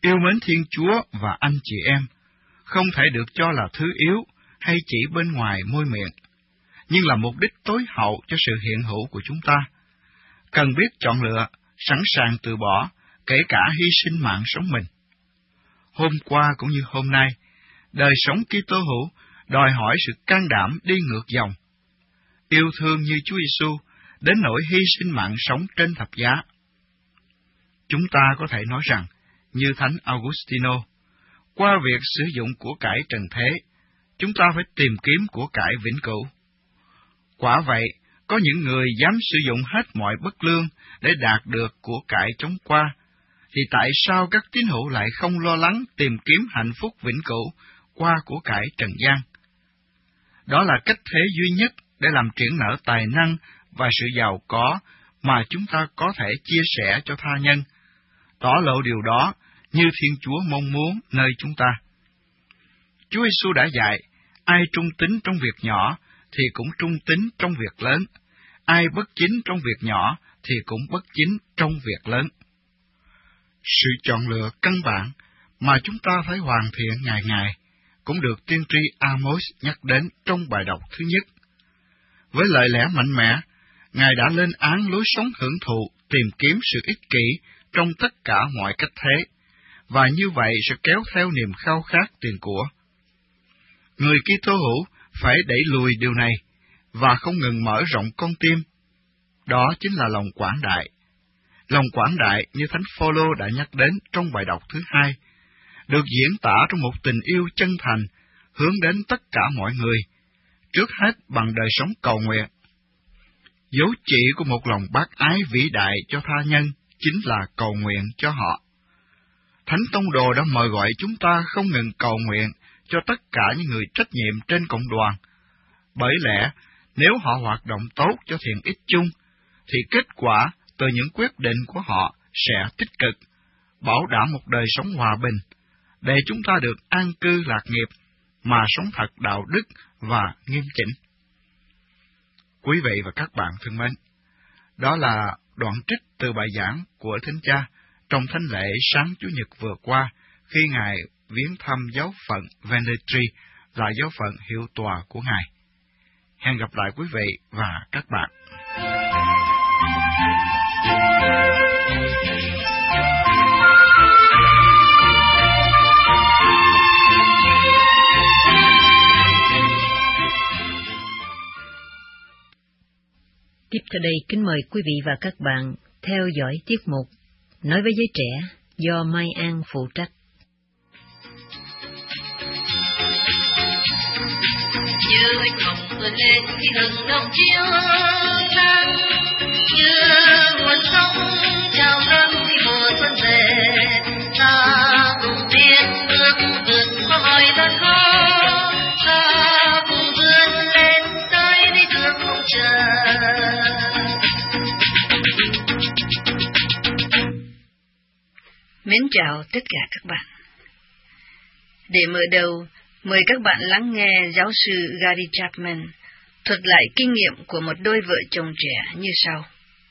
Yêu mến Thiên Chúa và anh chị em không thể được cho là thứ yếu hay chỉ bên ngoài môi miệng, nhưng là mục đích tối hậu cho sự hiện hữu của chúng ta. Cần biết chọn lựa, sẵn sàng từ bỏ, kể cả hy sinh mạng sống mình. Hôm qua cũng như hôm nay, đời sống Kitô hữu đòi hỏi sự can đảm đi ngược dòng, yêu thương như Chúa Giêsu đến nỗi hy sinh mạng sống trên thập giá. Chúng ta có thể nói rằng, như Thánh Augustino, qua việc sử dụng của cải trần thế, chúng ta phải tìm kiếm của cải vĩnh cửu. Quả vậy, có những người dám sử dụng hết mọi bất lương để đạt được của cải chóng qua, thì tại sao các tín hữu lại không lo lắng tìm kiếm hạnh phúc vĩnh cửu qua của cải trần gian? Đó là cách thế duy nhất để làm triển nở tài năng và sự giàu có mà chúng ta có thể chia sẻ cho tha nhân, tỏ lộ điều đó như Thiên Chúa mong muốn nơi chúng ta. Chúa Giêsu đã dạy, ai trung tín trong việc nhỏ thì cũng trung tín trong việc lớn, ai bất chính trong việc nhỏ thì cũng bất chính trong việc lớn. Sự chọn lựa căn bản mà chúng ta phải hoàn thiện ngày ngày cũng được tiên tri Amos nhắc đến trong bài đọc thứ nhất. Với lời lẽ mạnh mẽ, Ngài đã lên án lối sống hưởng thụ, tìm kiếm sự ích kỷ trong tất cả mọi cách thế, và như vậy sẽ kéo theo niềm khao khát tiền của. Người Kitô hữu phải đẩy lùi điều này và không ngừng mở rộng con tim. Đó chính là lòng quảng đại. Lòng quảng đại như Thánh Phaolô đã nhắc đến trong bài đọc thứ hai, được diễn tả trong một tình yêu chân thành hướng đến tất cả mọi người, trước hết bằng đời sống cầu nguyện. Dấu chỉ của một lòng bác ái vĩ đại cho tha nhân chính là cầu nguyện cho họ. Thánh Tông Đồ đã mời gọi chúng ta không ngừng cầu nguyện cho tất cả những người trách nhiệm trên cộng đoàn, bởi lẽ nếu họ hoạt động tốt cho thiện ích chung, thì kết quả từ những quyết định của họ sẽ tích cực, bảo đảm một đời sống hòa bình, để chúng ta được an cư lạc nghiệp, mà sống thật đạo đức và nghiêm chỉnh. Quý vị và các bạn thân mến, đó là đoạn trích từ bài giảng của Thánh Cha trong thánh lễ sáng Chủ nhật vừa qua, khi Ngài viếng thăm giáo phận Velletri, là giáo phận hiệu tòa của Ngài. Hẹn gặp lại quý vị và các bạn. Tiếp theo đây, kính mời quý vị và các bạn theo dõi tiết mục Nói với giới trẻ do Mai An phụ trách. Như anh hồng vươn lên khi hừng đông chiếu sáng, như nguồn sông trào dâng khi mùa xuân về, ta cùng tiến bước vượt qua mọi gian khó, ta cùng vươn lên tới đi thương không chờ. Mến chào tất cả các bạn. Để mở đầu, mời các bạn lắng nghe giáo sư Gary Chapman thuật lại kinh nghiệm của một đôi vợ chồng trẻ như sau.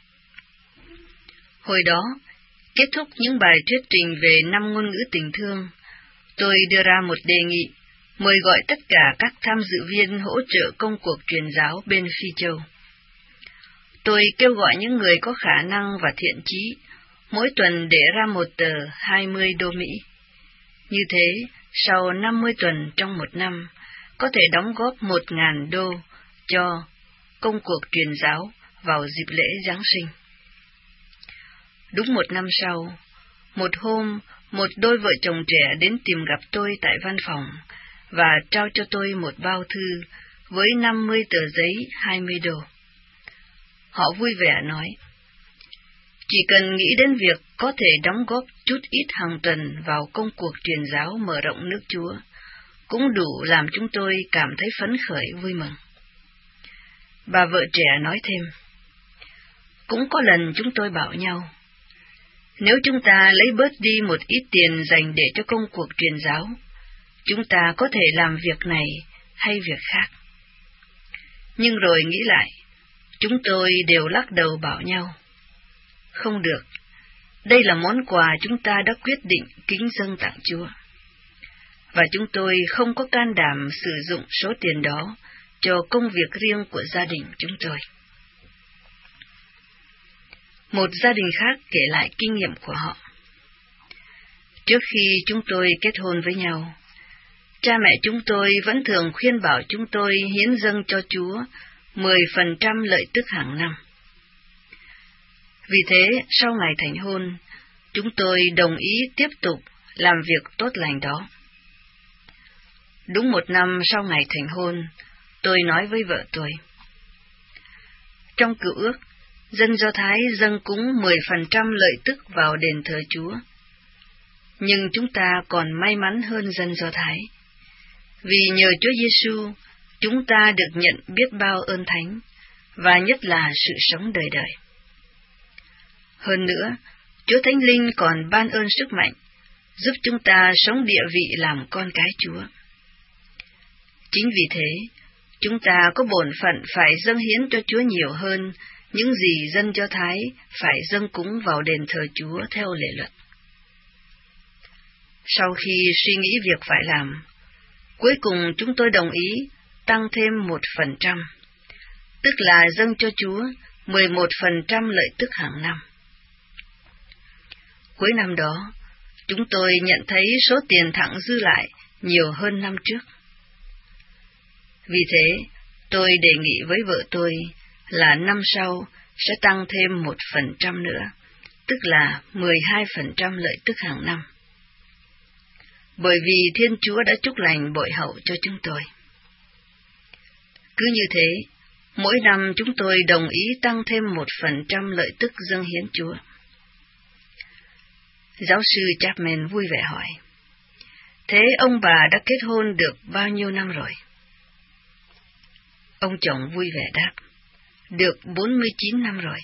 Hồi đó, kết thúc những bài thuyết trình về 5 ngôn ngữ tình thương, tôi đưa ra một đề nghị mời gọi tất cả các tham dự viên hỗ trợ công cuộc truyền giáo bên Phi Châu. Tôi kêu gọi những người có khả năng và thiện chí mỗi tuần để ra một tờ 20 đô Mỹ. Như thế, sau 50 tuần trong một năm, có thể đóng góp 1.000 đô cho công cuộc truyền giáo vào dịp lễ Giáng sinh. Đúng một năm sau, một hôm, một đôi vợ chồng trẻ đến tìm gặp tôi tại văn phòng và trao cho tôi một bao thư với 50 tờ giấy 20 đô. Họ vui vẻ nói, chỉ cần nghĩ đến việc có thể đóng góp chút ít hàng tuần vào công cuộc truyền giáo mở rộng nước Chúa, cũng đủ làm chúng tôi cảm thấy phấn khởi vui mừng. Bà vợ trẻ nói thêm, cũng có lần chúng tôi bảo nhau, nếu chúng ta lấy bớt đi một ít tiền dành để cho công cuộc truyền giáo, chúng ta có thể làm việc này hay việc khác. Nhưng rồi nghĩ lại, chúng tôi đều lắc đầu bảo nhau, không được, Đây là món quà chúng ta đã quyết định kính dâng tặng Chúa. Và chúng tôi không có can đảm sử dụng số tiền đó cho công việc riêng của gia đình chúng tôi. Một gia đình khác kể lại kinh nghiệm của họ. Trước khi chúng tôi kết hôn với nhau, cha mẹ chúng tôi vẫn thường khuyên bảo chúng tôi hiến dâng cho Chúa 10% lợi tức hàng năm. Vì thế, sau ngày thành hôn, chúng tôi đồng ý tiếp tục làm việc tốt lành đó. Đúng 1 năm sau ngày thành hôn, tôi nói với vợ tôi: trong Cựu Ước, dân Do Thái dâng cúng 10% lợi tức vào đền thờ Chúa. Nhưng chúng ta còn may mắn hơn dân Do Thái, vì nhờ Chúa Giêsu, chúng ta được nhận biết bao ơn thánh, và nhất là sự sống đời đời. Hơn nữa, Chúa Thánh Linh còn ban ơn sức mạnh, giúp chúng ta sống địa vị làm con cái Chúa. Chính vì thế, chúng ta có bổn phận phải dâng hiến cho Chúa nhiều hơn những gì dân Do Thái phải dâng cúng vào đền thờ Chúa theo lệ luật. Sau khi suy nghĩ việc phải làm, cuối cùng chúng tôi đồng ý tăng thêm 1%, tức là dâng cho Chúa 11% lợi tức hàng năm. Cuối năm đó, chúng tôi nhận thấy số tiền thặng dư lại nhiều hơn năm trước. Vì thế, tôi đề nghị với vợ tôi là năm sau sẽ tăng thêm 1% nữa, tức là 12% lợi tức hàng năm. Bởi vì Thiên Chúa đã chúc lành bội hậu cho chúng tôi. Cứ như thế, mỗi năm chúng tôi đồng ý tăng thêm 1% lợi tức dâng hiến Chúa. Giáo sư Chapman vui vẻ hỏi: thế ông bà đã kết hôn được bao nhiêu năm rồi? Ông chồng vui vẻ đáp: được 49 năm rồi.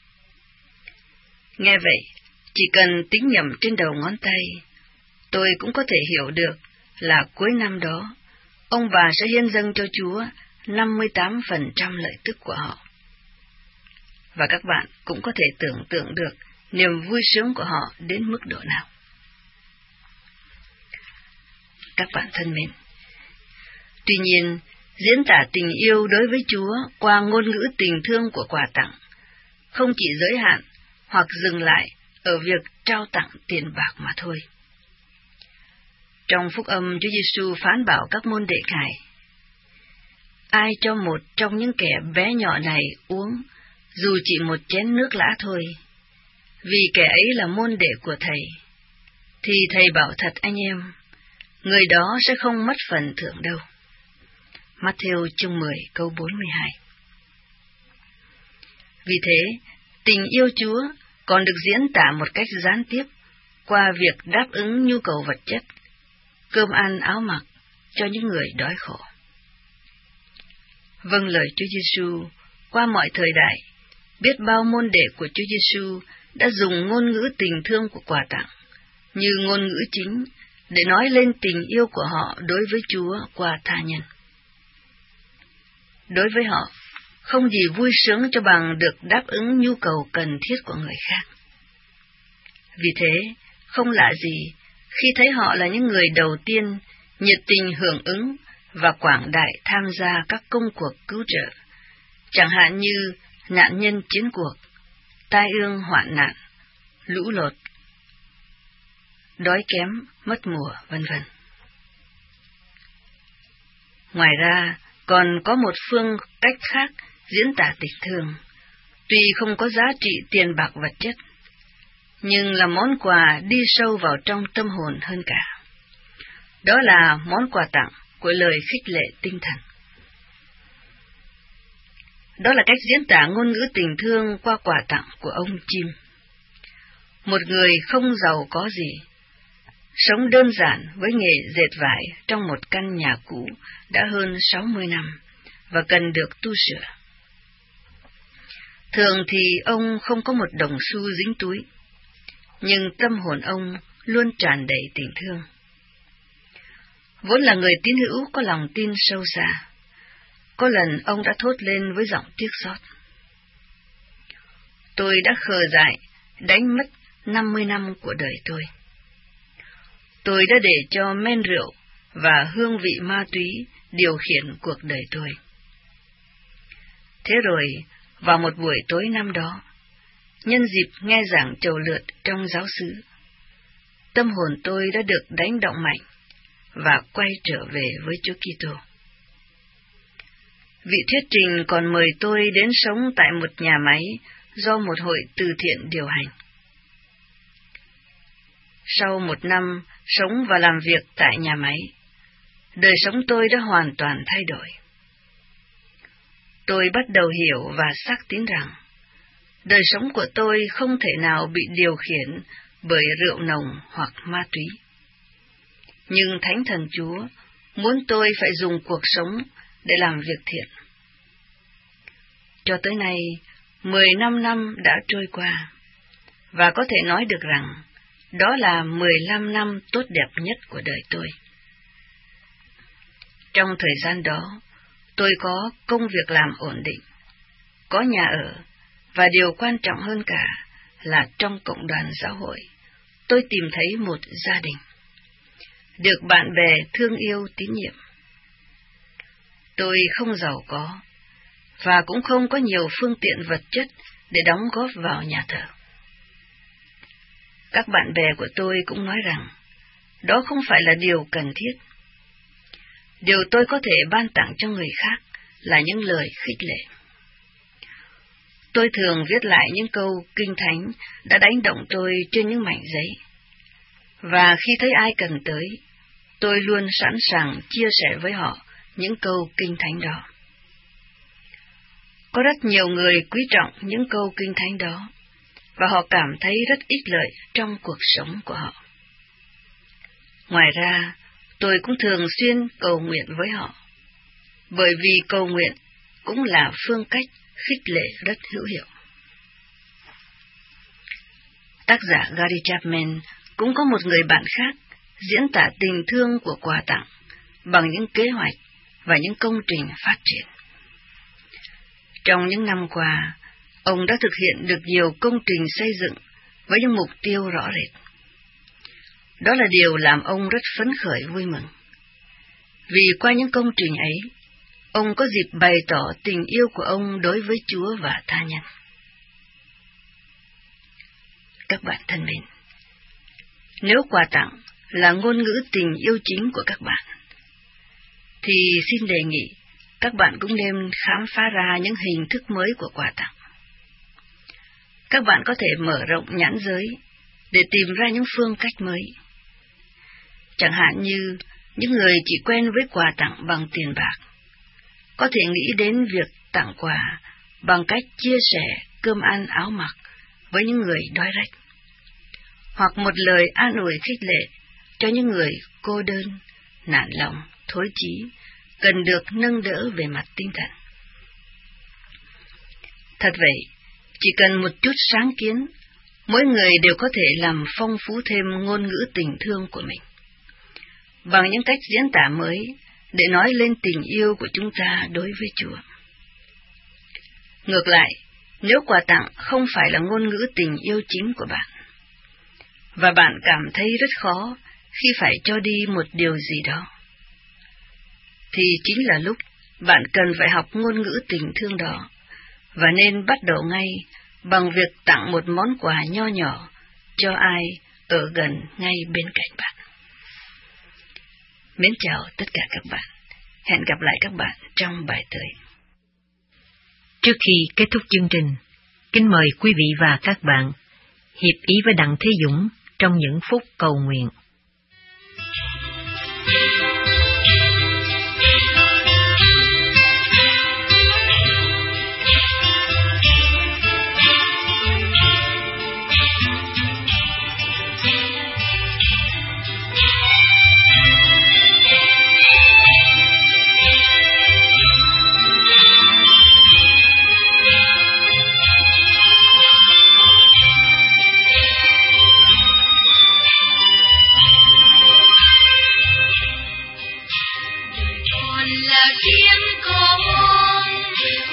Nghe vậy, chỉ cần tính nhầm trên đầu ngón tay, tôi cũng có thể hiểu được là cuối năm đó, ông bà sẽ hiến dâng cho Chúa 58% lợi tức của họ. Và các bạn cũng có thể tưởng tượng được niềm vui sướng của họ đến mức độ nào. Các bạn thân mến, tuy nhiên, diễn tả tình yêu đối với Chúa qua ngôn ngữ tình thương của quà tặng không chỉ giới hạn hoặc dừng lại ở việc trao tặng tiền bạc mà thôi. Trong Phúc Âm, Chúa Giêsu phán bảo các môn đệ Ngài: ai cho một trong những kẻ bé nhỏ này uống dù chỉ một chén nước lã thôi, vì kẻ ấy là môn đệ của Thầy, thì Thầy bảo thật anh em, người đó sẽ không mất phần thưởng đâu. Matthew chương 10 câu 42. Vì thế, tình yêu Chúa còn được diễn tả một cách gián tiếp qua việc đáp ứng nhu cầu vật chất, cơm ăn áo mặc cho những người đói khổ. Vâng lời Chúa Giêsu, qua mọi thời đại, biết bao môn đệ của Chúa Giêsu đã dùng ngôn ngữ tình thương của quà tặng như ngôn ngữ chính để nói lên tình yêu của họ đối với Chúa qua tha nhân. Đối với họ, không gì vui sướng cho bằng được đáp ứng nhu cầu cần thiết của người khác. Vì thế, không lạ gì khi thấy họ là những người đầu tiên nhiệt tình hưởng ứng và quảng đại tham gia các công cuộc cứu trợ, chẳng hạn như nạn nhân chiến cuộc, tai ương hoạn nạn, lũ lụt, đói kém, mất mùa, vân vân. Ngoài ra, còn có một phương cách khác diễn tả tình thương, tuy không có giá trị tiền bạc vật chất, nhưng là món quà đi sâu vào trong tâm hồn hơn cả. Đó là món quà tặng của lời khích lệ tinh thần. Đó là cách diễn tả ngôn ngữ tình thương qua quà tặng của ông Jim. Một người không giàu có gì, sống đơn giản với nghề dệt vải trong một căn nhà cũ đã hơn 60 năm và cần được tu sửa. Thường thì ông không có một đồng xu dính túi, nhưng tâm hồn ông luôn tràn đầy tình thương. Vốn là người tín hữu có lòng tin sâu xa, có lần ông đã thốt lên với giọng tiếc xót: tôi đã khờ dại đánh mất 50 năm của đời tôi. Tôi đã để cho men rượu và hương vị ma túy điều khiển cuộc đời tôi. Thế rồi, vào một buổi tối năm đó, nhân dịp nghe giảng chầu lượt trong giáo xứ, tâm hồn tôi đã được đánh động mạnh và quay trở về với Chúa Kitô. Vị thuyết trình còn mời tôi đến sống tại một nhà máy do một hội từ thiện điều hành. Sau 1 năm sống và làm việc tại nhà máy, đời sống tôi đã hoàn toàn thay đổi. Tôi bắt đầu hiểu và xác tín rằng đời sống của tôi không thể nào bị điều khiển bởi rượu nồng hoặc ma túy. Nhưng Thánh Thần Chúa muốn tôi phải dùng cuộc sống để làm việc thiện. Cho tới nay, 15 năm đã trôi qua, và có thể nói được rằng đó là 15 năm tốt đẹp nhất của đời tôi. Trong thời gian đó, tôi có công việc làm ổn định, có nhà ở, và điều quan trọng hơn cả là trong cộng đoàn giáo hội, tôi tìm thấy một gia đình, được bạn bè thương yêu tín nhiệm. Tôi không giàu có, và cũng không có nhiều phương tiện vật chất để đóng góp vào nhà thờ. Các bạn bè của tôi cũng nói rằng đó không phải là điều cần thiết. Điều tôi có thể ban tặng cho người khác là những lời khích lệ. Tôi thường viết lại những câu kinh thánh đã đánh động tôi trên những mảnh giấy, và khi thấy ai cần tới, tôi luôn sẵn sàng chia sẻ với họ những câu kinh thánh đó. Có rất nhiều người quý trọng những câu kinh thánh đó, và họ cảm thấy rất ích lợi trong cuộc sống của họ. Ngoài ra, tôi cũng thường xuyên cầu nguyện với họ, bởi vì cầu nguyện cũng là phương cách khích lệ rất hữu hiệu. Tác giả Gary Chapman cũng có một người bạn khác diễn tả tình thương của quà tặng bằng những kế hoạch và những công trình phát triển. Trong những năm qua, ông đã thực hiện được nhiều công trình xây dựng với những mục tiêu rõ rệt. Đó là điều làm ông rất phấn khởi vui mừng. Vì qua những công trình ấy, ông có dịp bày tỏ tình yêu của ông đối với Chúa và tha nhân. Các bạn thân mến, nếu quà tặng là ngôn ngữ tình yêu chính của các bạn, thì xin đề nghị các bạn cũng nên khám phá ra những hình thức mới của quà tặng. Các bạn có thể mở rộng nhãn giới để tìm ra những phương cách mới. Chẳng hạn như những người chỉ quen với quà tặng bằng tiền bạc, có thể nghĩ đến việc tặng quà bằng cách chia sẻ cơm ăn áo mặc với những người đói rách, hoặc một lời an ủi khích lệ cho những người cô đơn, nản lòng, thối chí, cần được nâng đỡ về mặt tinh thần. Thật vậy, chỉ cần một chút sáng kiến, mỗi người đều có thể làm phong phú thêm ngôn ngữ tình thương của mình, bằng những cách diễn tả mới để nói lên tình yêu của chúng ta đối với Chúa. Ngược lại, nếu quà tặng không phải là ngôn ngữ tình yêu chính của bạn, và bạn cảm thấy rất khó khi phải cho đi một điều gì đó, thì chính là lúc bạn cần phải học ngôn ngữ tình thương đó, và nên bắt đầu ngay bằng việc tặng một món quà nho nhỏ cho ai ở gần ngay bên cạnh bạn. Mến chào tất cả các bạn. Hẹn gặp lại các bạn trong bài tới. Trước khi kết thúc chương trình, kính mời quý vị và các bạn hiệp ý với Đặng Thế Dũng trong những phút cầu nguyện.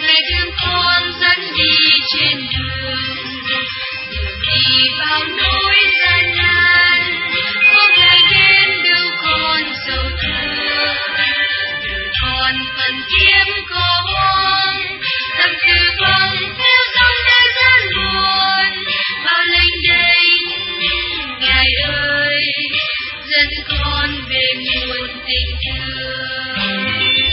Trên đường đi vào nỗi kiếm con, tâm tư con theo dòng đời gian buồn, bao lênh đênh. Ngài ơi, dẫn con về nguồn tình thương.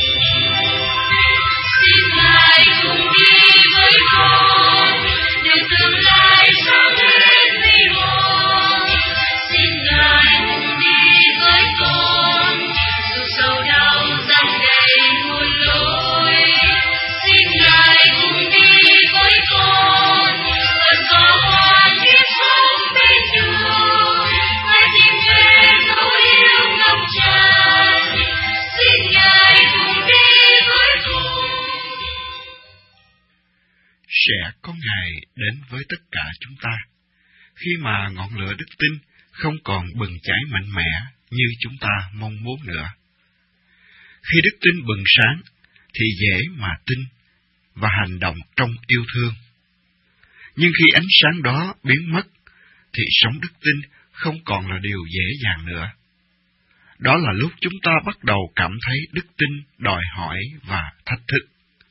Xin Ngài cùng đi với con, đường tương lai sáng lên huy hoàng. Xin Ngài cùng đi với con, dù sầu đau dâng đầy muôn lối. Xin Ngài cùng đi với con, vẫn có hoàn kiếp sống bên đường. Ngài tìm về dấu yêu ngập tràn. Xin Ngài cùng đi với con. Sẽ có ngày đến với tất cả chúng ta, khi mà ngọn lửa đức tin không còn bừng cháy mạnh mẽ như chúng ta mong muốn nữa. Khi đức tin bừng sáng, thì dễ mà tin và hành động trong yêu thương. Nhưng khi ánh sáng đó biến mất, thì sống đức tin không còn là điều dễ dàng nữa. Đó là lúc chúng ta bắt đầu cảm thấy đức tin đòi hỏi và thách thức.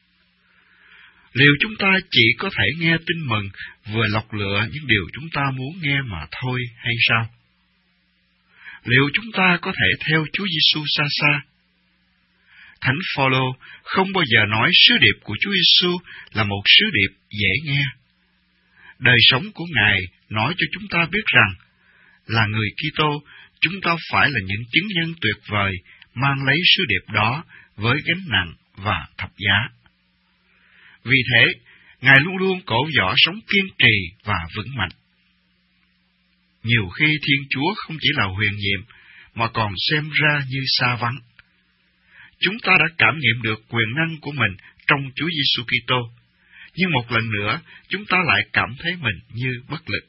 Liệu chúng ta chỉ có thể nghe tin mừng vừa lọc lựa những điều chúng ta muốn nghe mà thôi hay sao? Liệu chúng ta có thể theo Chúa Giêsu xa xa? Thánh Phaolô không bao giờ nói sứ điệp của Chúa Giêsu là một sứ điệp dễ nghe. Đời sống của Ngài nói cho chúng ta biết rằng, là người Kitô, chúng ta phải là những chứng nhân tuyệt vời mang lấy sứ điệp đó với gánh nặng và thập giá. Vì thế, Ngài luôn luôn cổ võ sống kiên trì và vững mạnh. Nhiều khi Thiên Chúa không chỉ là huyền nhiệm, mà còn xem ra như xa vắng. Chúng ta đã cảm nghiệm được quyền năng của mình trong Chúa Giêsu Kitô, nhưng một lần nữa, chúng ta lại cảm thấy mình như bất lực.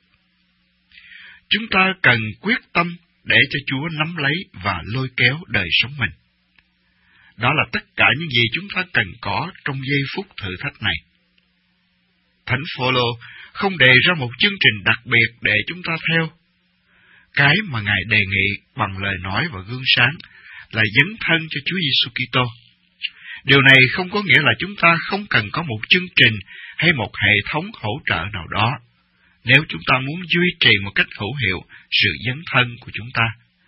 Chúng ta cần quyết tâm để cho Chúa nắm lấy và lôi kéo đời sống mình. Đó là tất cả những gì chúng ta cần có trong giây phút thử thách này. Thánh Phaolô không đề ra một chương trình đặc biệt để chúng ta theo. Cái mà Ngài đề nghị bằng lời nói và gương sáng là dấn thân cho Chúa Giêsu Kitô. Điều này không có nghĩa là chúng ta không cần có một chương trình hay một hệ thống hỗ trợ nào đó, nếu chúng ta muốn duy trì một cách hữu hiệu sự dấn thân của chúng ta.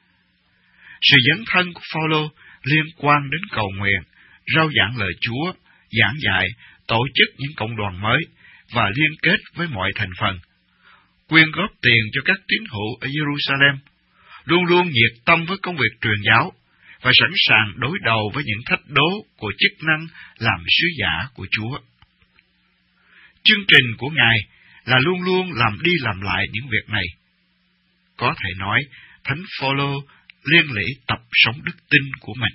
Sự dấn thân của Phaolô liên quan đến cầu nguyện, rao giảng lời Chúa, giảng dạy, tổ chức những cộng đoàn mới và liên kết với mọi thành phần, quyên góp tiền cho các tín hữu ở Jerusalem, luôn luôn nhiệt tâm với công việc truyền giáo và sẵn sàng đối đầu với những thách đố của chức năng làm sứ giả của Chúa. Chương trình của Ngài là luôn luôn làm đi làm lại những việc này. Có thể nói, Thánh Phaolô liên lỉ tập sống đức tin của mình.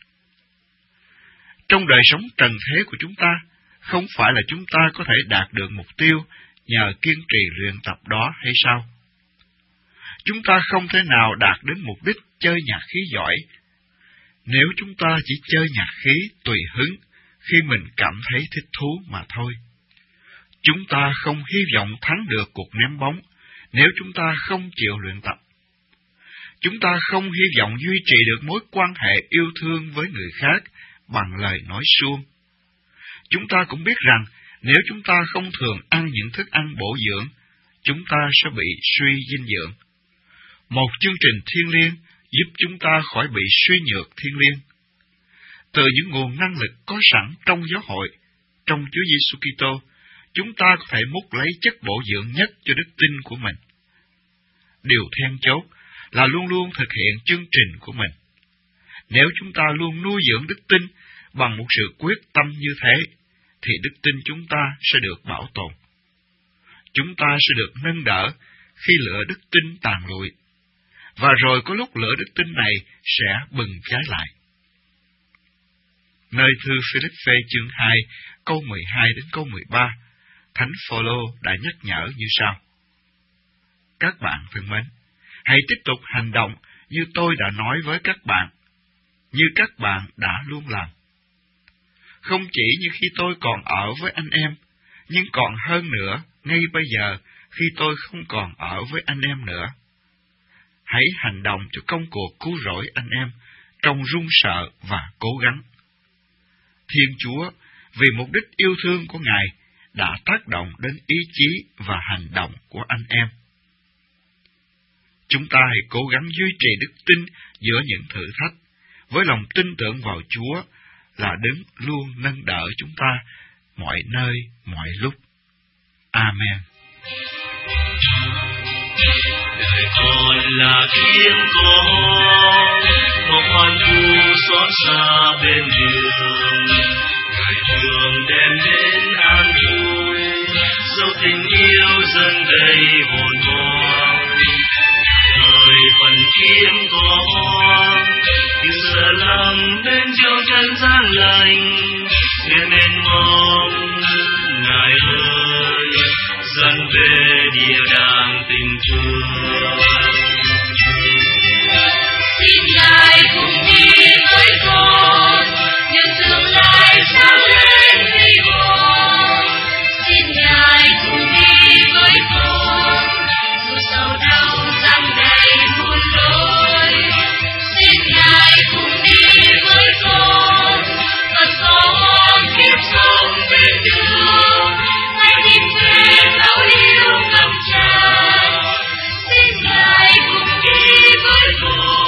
Trong đời sống trần thế của chúng ta, không phải là chúng ta có thể đạt được mục tiêu nhờ kiên trì luyện tập đó hay sao? Chúng ta không thể nào đạt đến mục đích chơi nhạc khí giỏi nếu chúng ta chỉ chơi nhạc khí tùy hứng khi mình cảm thấy thích thú mà thôi. Chúng ta không hy vọng thắng được cuộc ném bóng nếu chúng ta không chịu luyện tập. Chúng ta không hy vọng duy trì được mối quan hệ yêu thương với người khác bằng lời nói suông. Chúng ta cũng biết rằng nếu chúng ta không thường ăn những thức ăn bổ dưỡng, chúng ta sẽ bị suy dinh dưỡng. Một chương trình thiêng liêng giúp chúng ta khỏi bị suy nhược thiêng liêng. Từ những nguồn năng lực có sẵn trong giáo hội, trong Chúa Giêsu Kitô, chúng ta có thể múc lấy chất bổ dưỡng nhất cho đức tin của mình. Điều then chốt là luôn luôn thực hiện chương trình của mình. Nếu chúng ta luôn nuôi dưỡng đức tin bằng một sự quyết tâm như thế, thì đức tin chúng ta sẽ được bảo tồn. Chúng ta sẽ được nâng đỡ khi lửa đức tin tàn lụi, và rồi có lúc lửa đức tin này sẽ bừng cháy lại. Nơi thư Philip-phê chương 2, câu 12 đến câu 13, Thánh Phaolô đã nhắc nhở như sau: Các bạn thân mến, hãy tiếp tục hành động như tôi đã nói với các bạn, như các bạn đã luôn làm. Không chỉ như khi tôi còn ở với anh em, nhưng còn hơn nữa ngay bây giờ khi tôi không còn ở với anh em nữa. Hãy hành động cho công cuộc cứu rỗi anh em trong run sợ và cố gắng. Thiên Chúa, vì mục đích yêu thương của Ngài, đã tác động đến ý chí và hành động của anh em. Chúng ta hãy cố gắng duy trì đức tin giữa những thử thách, với lòng tin tưởng vào Chúa là Đấng luôn nâng đỡ chúng ta mọi nơi, mọi lúc. Amen. Đời con là kiếm có một hoan hô xót xa bên đường, Ngài thường đem đến an vui, dẫu tình yêu dâng đầy hồn hoang. Đời phần kiếm có nhưng giờ lắm đến trong chân gian lành, nên mong Ngài ơi dẫn về địa đàng tình thương. Xin Ngài cùng đi với con, nhưng tương lai sáng lên huy hoàng. Xin Ngài cùng đi với con, dù sầu đau giăng đầy muôn lối. Xin Ngài cùng đi với con, và con kiếp sống bên đường. Hãy tìm về dấu yêu ngập tràn. Xin Ngài cùng đi với con.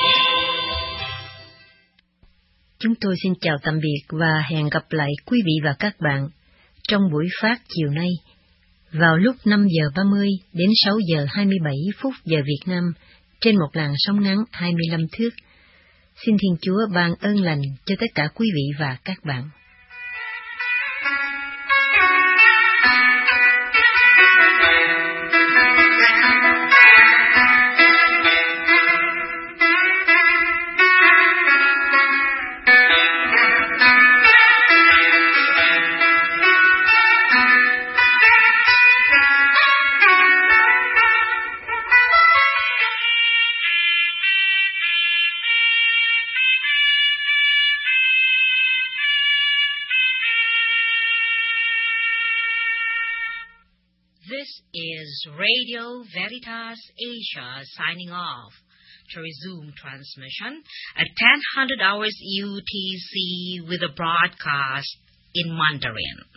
Chúng tôi xin chào tạm biệt và hẹn gặp lại quý vị và các bạn trong buổi phát chiều nay vào lúc 5 giờ 30 đến 6 giờ 27 phút giờ Việt Nam trên một làn sóng ngắn 25 thước. Xin Thiên Chúa ban ơn lành cho tất cả quý vị và các bạn. This is Radio Veritas Asia signing off. To resume transmission at 10:00 hours UTC with a broadcast in Mandarin.